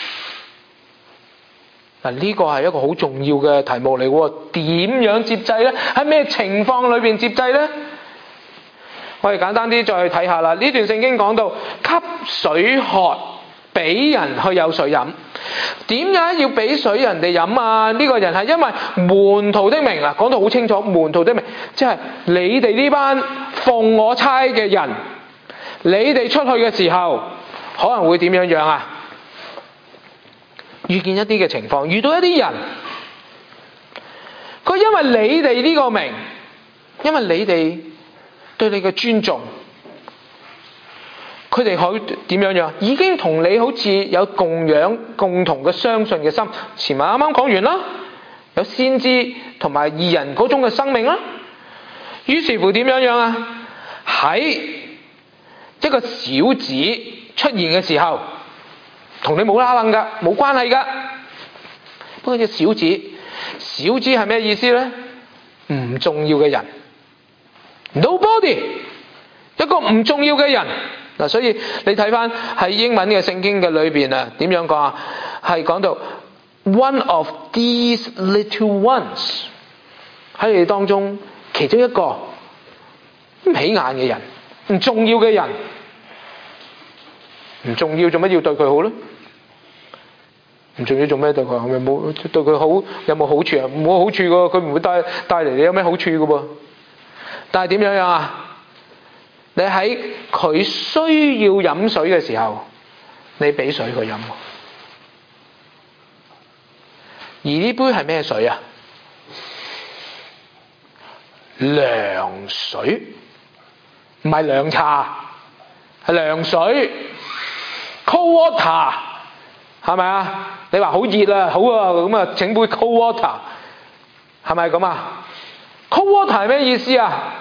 呢個係一個好重要嘅題目嚟喎。點樣接濟呢？喺咩情況裏邊接濟呢？我哋簡單啲再去睇下啦。呢段聖經講到給水喝，俾人去有水飲。點解要俾水人哋飲啊？呢個人係因為門徒的名，講到好清楚，門徒的名，即係你哋呢班奉我差嘅人，你哋出去嘅時候可能會點樣啊？遇見一啲嘅情況，遇到一啲人，佢因為你哋呢個名，因為你哋對你嘅尊重，佢哋可以點樣？已經同你好似有共同嘅相信嘅心。前文啱啱講完啦，有先知同埋義人嗰種嘅生命啦。於是乎點樣啊？喺一個小子出現嘅時候，同你冇拉楞噶，冇關係噶。不過隻小子係咩意思呢？唔重要嘅人 ，nobody， 一個唔重要嘅人。所以你睇翻喺英文嘅聖經嘅裏邊點樣講啊？係講到 one of these little ones， 喺你當中其中一個唔起眼嘅人，唔重要嘅人，唔重要做乜要對佢好呢？唔重要做咩對佢好？有冇對佢好？有冇好處啊？冇好處噶，佢唔會帶嚟你有咩好處噶噃。但係點樣啊？你喺佢需要飲水嘅時候，你俾水佢飲。而呢杯係咩水啊？涼水，唔係涼茶，係涼水 ，cold water， 係咪啊？你話好熱啊，好啊，咁啊整杯 cold water， 係咪咁啊？ cold water 係咩意思啊？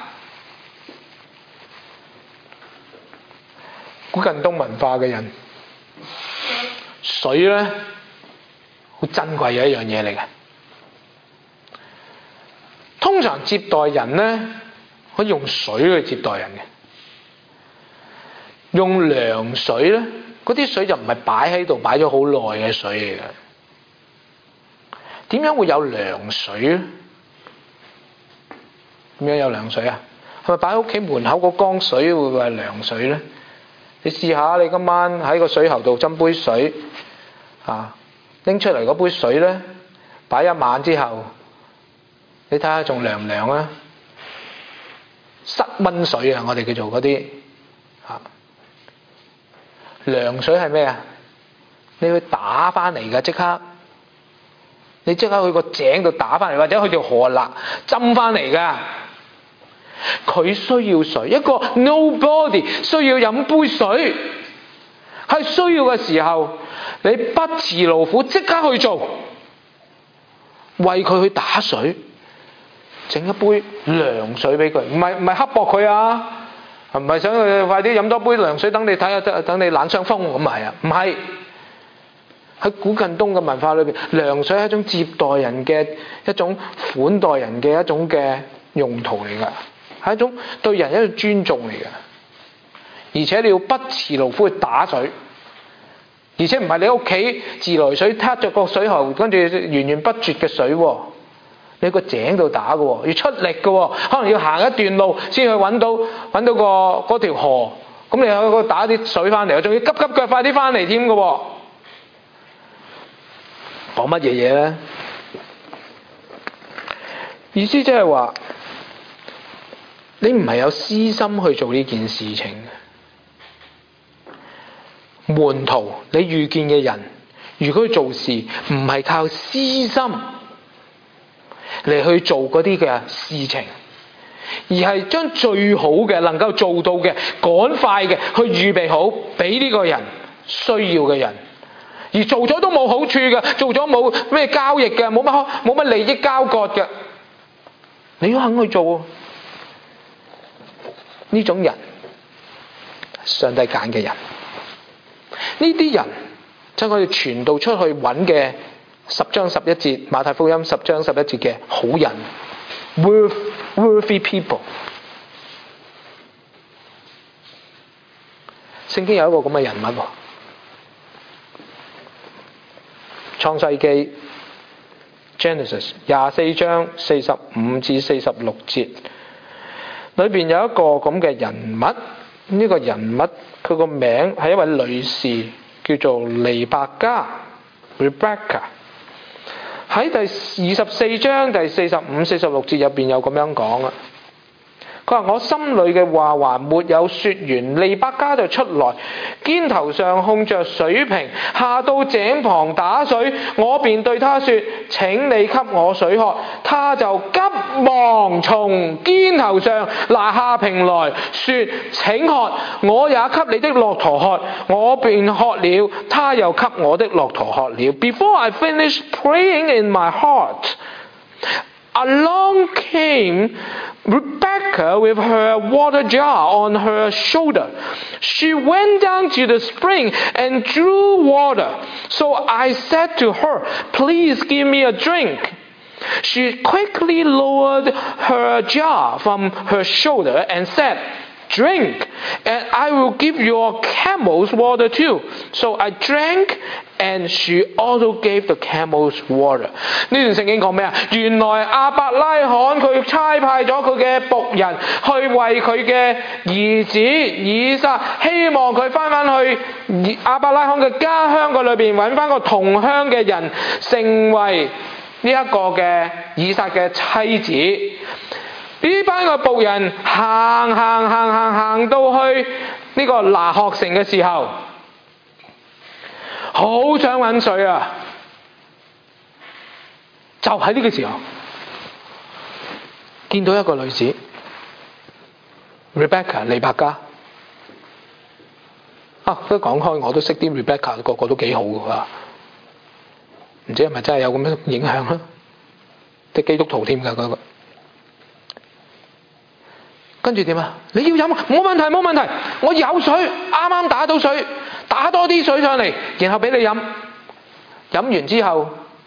古近東文化嘅人，水咧好珍貴嘅一樣嘢嚟嘅。通常接待人咧，可以用水去接待人嘅。用涼水咧，嗰啲水就唔係擺喺度擺咗好耐嘅水嚟嘅。點樣會有涼水咧？點樣有涼水啊？係咪擺喺屋企門口個缸水會係涼水咧？你試下，你今晚喺個水喉度斟杯水，拎出嚟嗰杯水咧，擺一晚之後，你睇下仲涼唔涼啊？室溫水啊，我哋叫做嗰啲涼水係咩啊？你去打翻嚟㗎，即刻，你即刻去個井度打翻嚟，或者去條河罅斟翻嚟㗎。佢需要水，一個 nobody 需要飲杯水，係需要嘅時候，你不辭勞苦即刻去做，為佢去打水，整一杯涼水俾佢，唔係刻薄佢啊，唔係想佢快啲飲多杯涼水，等你睇下，等你冷傷風咁係啊，唔係。喺古近東嘅文化裏邊，涼水係一種接待人嘅一種款待人嘅一種嘅用途嚟㗎。係一種對人一種尊重嚟嘅，而且你要不辭勞苦去打水，而且唔係你屋企自來水撻着個水喉，跟住源源不絕嘅水， 你喺個井度打嘅，要出力嘅，可能要行一段路先去揾到嗰條河。咁你喺嗰度打啲水翻嚟，仲要急急腳快啲翻嚟添嘅。講乜嘢嘢咧？意思即係話，你唔係有私心去做呢件事情。門徒，你遇見嘅人，如果佢做事唔係靠私心嚟去做嗰啲嘅事情，而係將最好嘅能夠做到嘅，趕快嘅去預備好俾呢個人需要嘅人，而做咗都冇好處嘅，做咗冇咩交易嘅，冇乜利益交割嘅，你都肯去做，呢種人，上帝揀嘅人。呢啲人將佢哋傳道出去揾嘅10章11節，馬太福音10章11節嘅好人 worthy people。 聖經有一個咁嘅人物，創世記 Genesis 24章45至46節裏邊有一個咁嘅人物。呢個人物佢個名係一位女士，叫做利百加 Rebecca。 喺第24章第45、46節入邊有咁樣講啊。佢話：我心裏嘅話還沒有說完，利百加就出來，肩頭上控着水瓶，下到井旁打水。我便對他說：請你給我水喝。他就急忙從肩頭上拿下瓶來說：請喝，我也給你的駱駝喝。我便喝了，他又給我的駱駝喝了。Before I finished praying in my heart, along came Rebecca with her water jar on her shoulder. She went down to the spring and drew water. So I said to her, please give me a drink. She quickly lowered her jar from her shoulder and said, drink, and I will give your camels water too. So I drank, and she also gave the camels water. 呢段聖經講咩啊？原來亞伯拉罕佢差派咗佢嘅僕人去為佢嘅兒子以撒，希望佢翻去亞伯拉罕嘅家鄉嗰裏邊揾翻個同鄉嘅人，成為呢一個嘅以撒嘅妻子。呢班個僕人行到去呢個拿鶴城嘅時候，好想揾水啊！就喺呢個時候，見到一個女子 Rebecca 利百加。都講開，我都識啲 Rebecca， 個個都幾好㗎。唔知係咪真係有咁樣影響啦？啲基督徒添㗎嗰個。跟住點啊？你要飲啊？冇問題冇問題，我有水，啱啱打到水，打多啲水上嚟，然後俾你飲。飲完之後，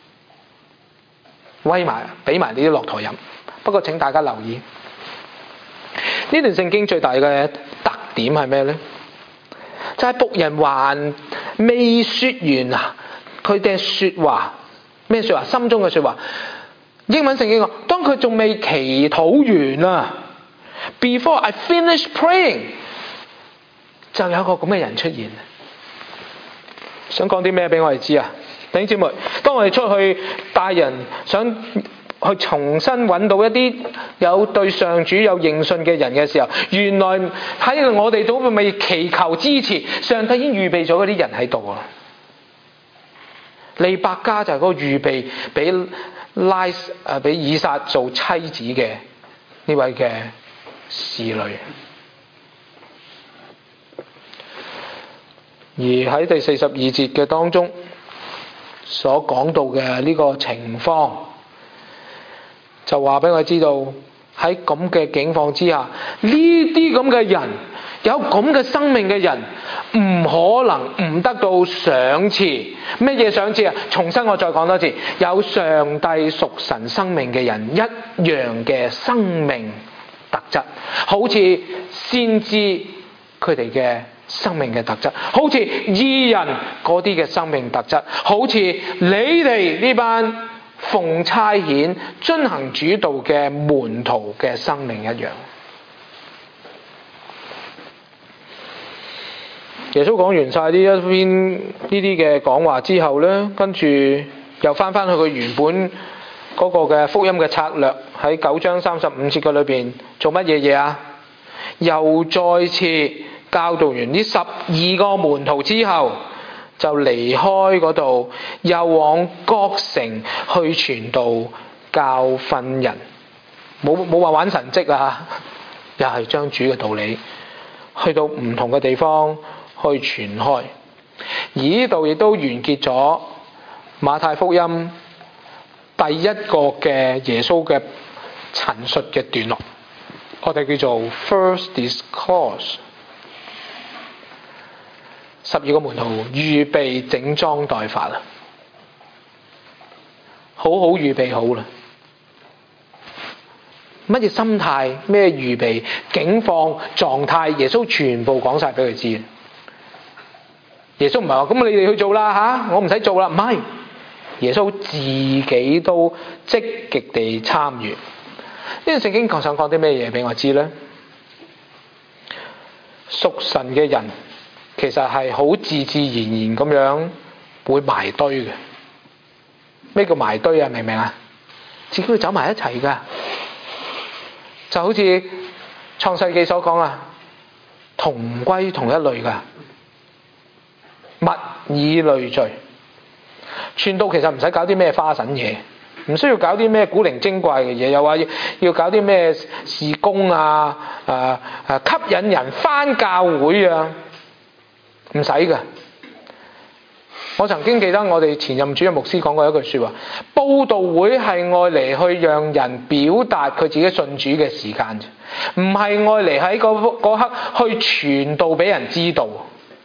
餵埋俾埋你啲駱駝飲。不過請大家留意，呢段聖經最大嘅特點係咩呢？就係僕人還未說完啊，佢嘅說話咩說話？心中嘅說話。英文聖經講，當佢仲未祈禱完啊。Before I finish praying， 就有個咁嘅人出現。想講啲咩俾我哋知啊？弟兄姊妹，當我哋出去帶人，想去重新揾到一啲有對上主有認信嘅人嘅時候，原來喺我哋都未祈求之前，上帝已經預備咗嗰啲人喺度啊。利百加就係嗰個預備俾以撒做妻子嘅呢位嘅侍女。而喺第42節嘅當中所講到嘅呢個情況，就話俾我知道喺咁嘅境況之下，呢啲咁嘅人，有咁嘅生命嘅人，唔可能唔得到賞賜。乜嘢賞賜啊？重新我再講多次，有上帝屬神生命嘅人一樣嘅生命特質，好似先知佢哋嘅生命嘅特質，好似義人嗰啲嘅生命特質，好似你哋呢班奉差遣遵行主道嘅門徒嘅生命一樣。耶穌講完晒呢一篇呢啲嘅講話之後呢，跟住又翻去佢原本嗰個嘅福音嘅策略，喺9章35節嘅裏邊做乜嘢啊？又再次教導完呢12個門徒之後，就離開嗰度，又往各城去傳道教訓人。冇話玩神蹟啊，又係將主嘅道理去到唔同嘅地方去傳開。而呢度亦都完結咗馬太福音第一個嘅耶穌嘅陳述嘅段落，我哋叫做 First Discourse。12個門徒預備整裝待發啦，好好預備好啦。乜嘢心態、咩預備、境況、狀態，耶穌全部講晒俾佢知。耶穌唔係話咁你哋去做啦吓，我唔使做啦，唔係。耶穌自己都積極地參與。呢個聖經想講啲咩嘢俾我知呢？屬神嘅人其實係好自自然然咁樣會埋堆嘅。咩叫埋堆啊？明唔明啊？自己會走埋一齊噶，就好似創世記所講啊，同歸同一類噶，物以類聚。傳道其實唔使搞啲咩花神嘢，唔需要搞啲咩古靈精怪嘅嘢，又話要搞啲咩事工啊，吸引人返教會啊，唔使噶。我曾經記得我哋前任主任牧師講過一句說話，佈道會係愛嚟去讓人表達佢自己信主嘅時間啫，唔係愛嚟喺嗰刻去傳道俾人知道。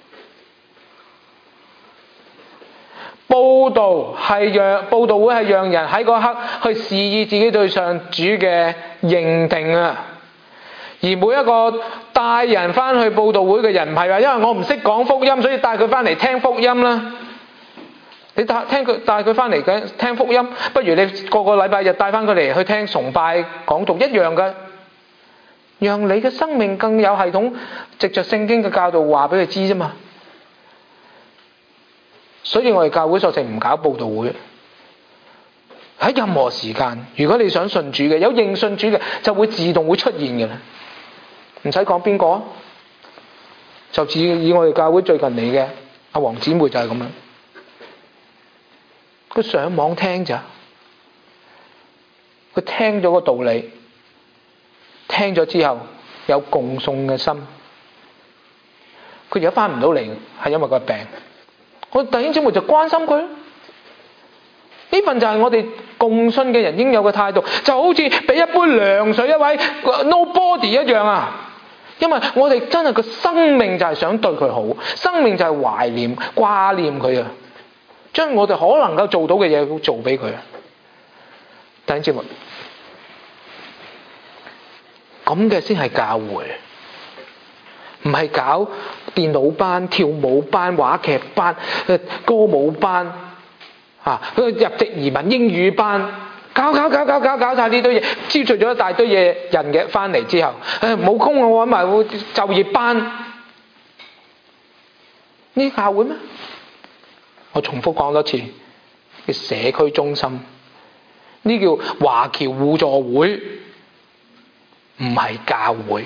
佈道會係讓人喺嗰刻去示意自己對上主嘅認定啊。而每一個帶人翻去佈道會嘅人，唔係話因為我唔識講福音，所以帶佢翻嚟聽福音啦。你帶佢翻嚟嘅聽福音，不如你個禮拜日帶翻佢嚟去聽崇拜講道一樣嘅，讓你嘅生命更有系統，藉着聖經嘅教導話俾佢知啫嘛。所以我哋教會索性唔搞佈道會。喺任何時間，如果你想信主嘅，有認信主嘅，就會自動會出現嘅啦。唔使講邊個，就似以我哋教會最近嚟嘅阿黃姊妹就係咁樣。佢上網聽咋，佢聽咗個道理，聽咗之後有共送嘅心。佢而家翻唔到嚟，係因為佢病。我弟兄姊妹就關心佢。呢份就係我哋共信嘅人應有嘅態度，就好似俾一杯涼水一位 nobody 一樣啊！因為我哋真係個生命就係想對佢好，生命就係懷念掛念佢啊！將我哋可能夠做到嘅嘢做俾佢啊！弟兄姊妹，咁嘅先係教會，唔係搞電腦班、跳舞班、話劇班、歌舞班入籍移民英語班，搞晒呢堆嘢，招聚咗一大堆嘢人嘅翻嚟之後，冇空我揾埋就業班，呢教會咩？我重複講多次，叫社區中心，呢叫華僑互助會，唔係教會。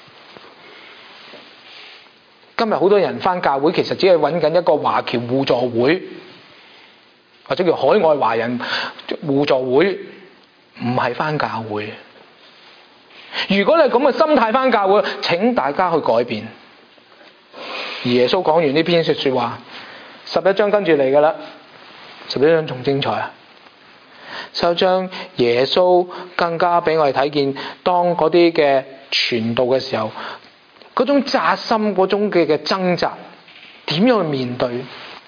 今日好多人翻教會，其實只係揾緊一個華僑互助會，或者叫海外華人互助會，唔係翻教會。如果你咁嘅心態翻教會，請大家去改變。而耶穌講完呢篇說話，11章跟住嚟㗎啦，11章仲精彩啊！11章耶穌更加俾我哋睇見，當嗰啲嘅傳道嘅時候，嗰種扎心，嗰種嘅掙扎，點樣去面對？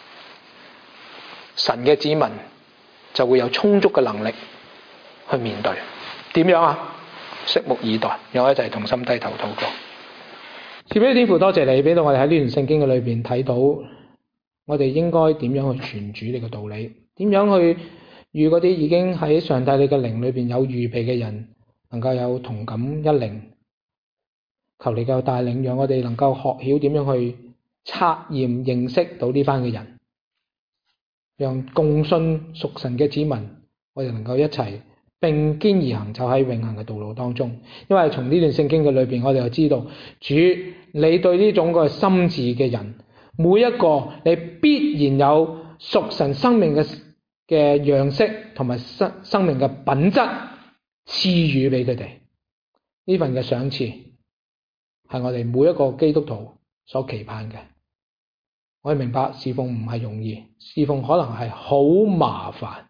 神嘅子民就會有充足嘅能力去面對。點樣啊？拭目以待，讓我一齊同心低頭禱告。賜俾天父，多謝你俾到我哋喺呢段聖經嘅裏邊睇到，我哋應該點樣去傳主你嘅道理，點樣去與嗰啲已經喺上帝你嘅靈裏邊有預備嘅人，能夠有同感一靈。求你嘅帶領，讓我哋能夠學曉點樣去測驗認識到呢班嘅人，讓共信屬神嘅子民，我哋能夠一齊並肩而行，走喺永恆嘅道路當中。因為從呢段聖經嘅裏邊，我哋就知道主你對呢種個心智嘅人，每一個你必然有屬神生命嘅樣式同埋生命嘅品質賜予俾佢哋。呢份嘅賞賜係我哋每一個基督徒所期盼嘅。我哋明白侍奉唔係容易，侍奉可能係好麻煩，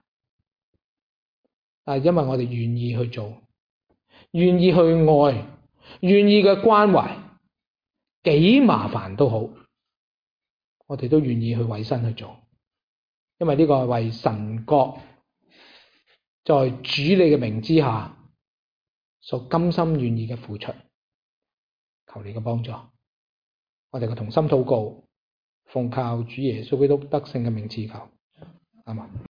但係因為我哋願意去做，願意去愛，願意嘅關懷，幾麻煩都好，我哋都願意去委身去做，因為呢個係為神國在主你嘅名之下所甘心願意嘅付出。求你嘅幫助，我哋嘅同心禱告，奉靠主耶穌基督得勝嘅名祈求，阿們。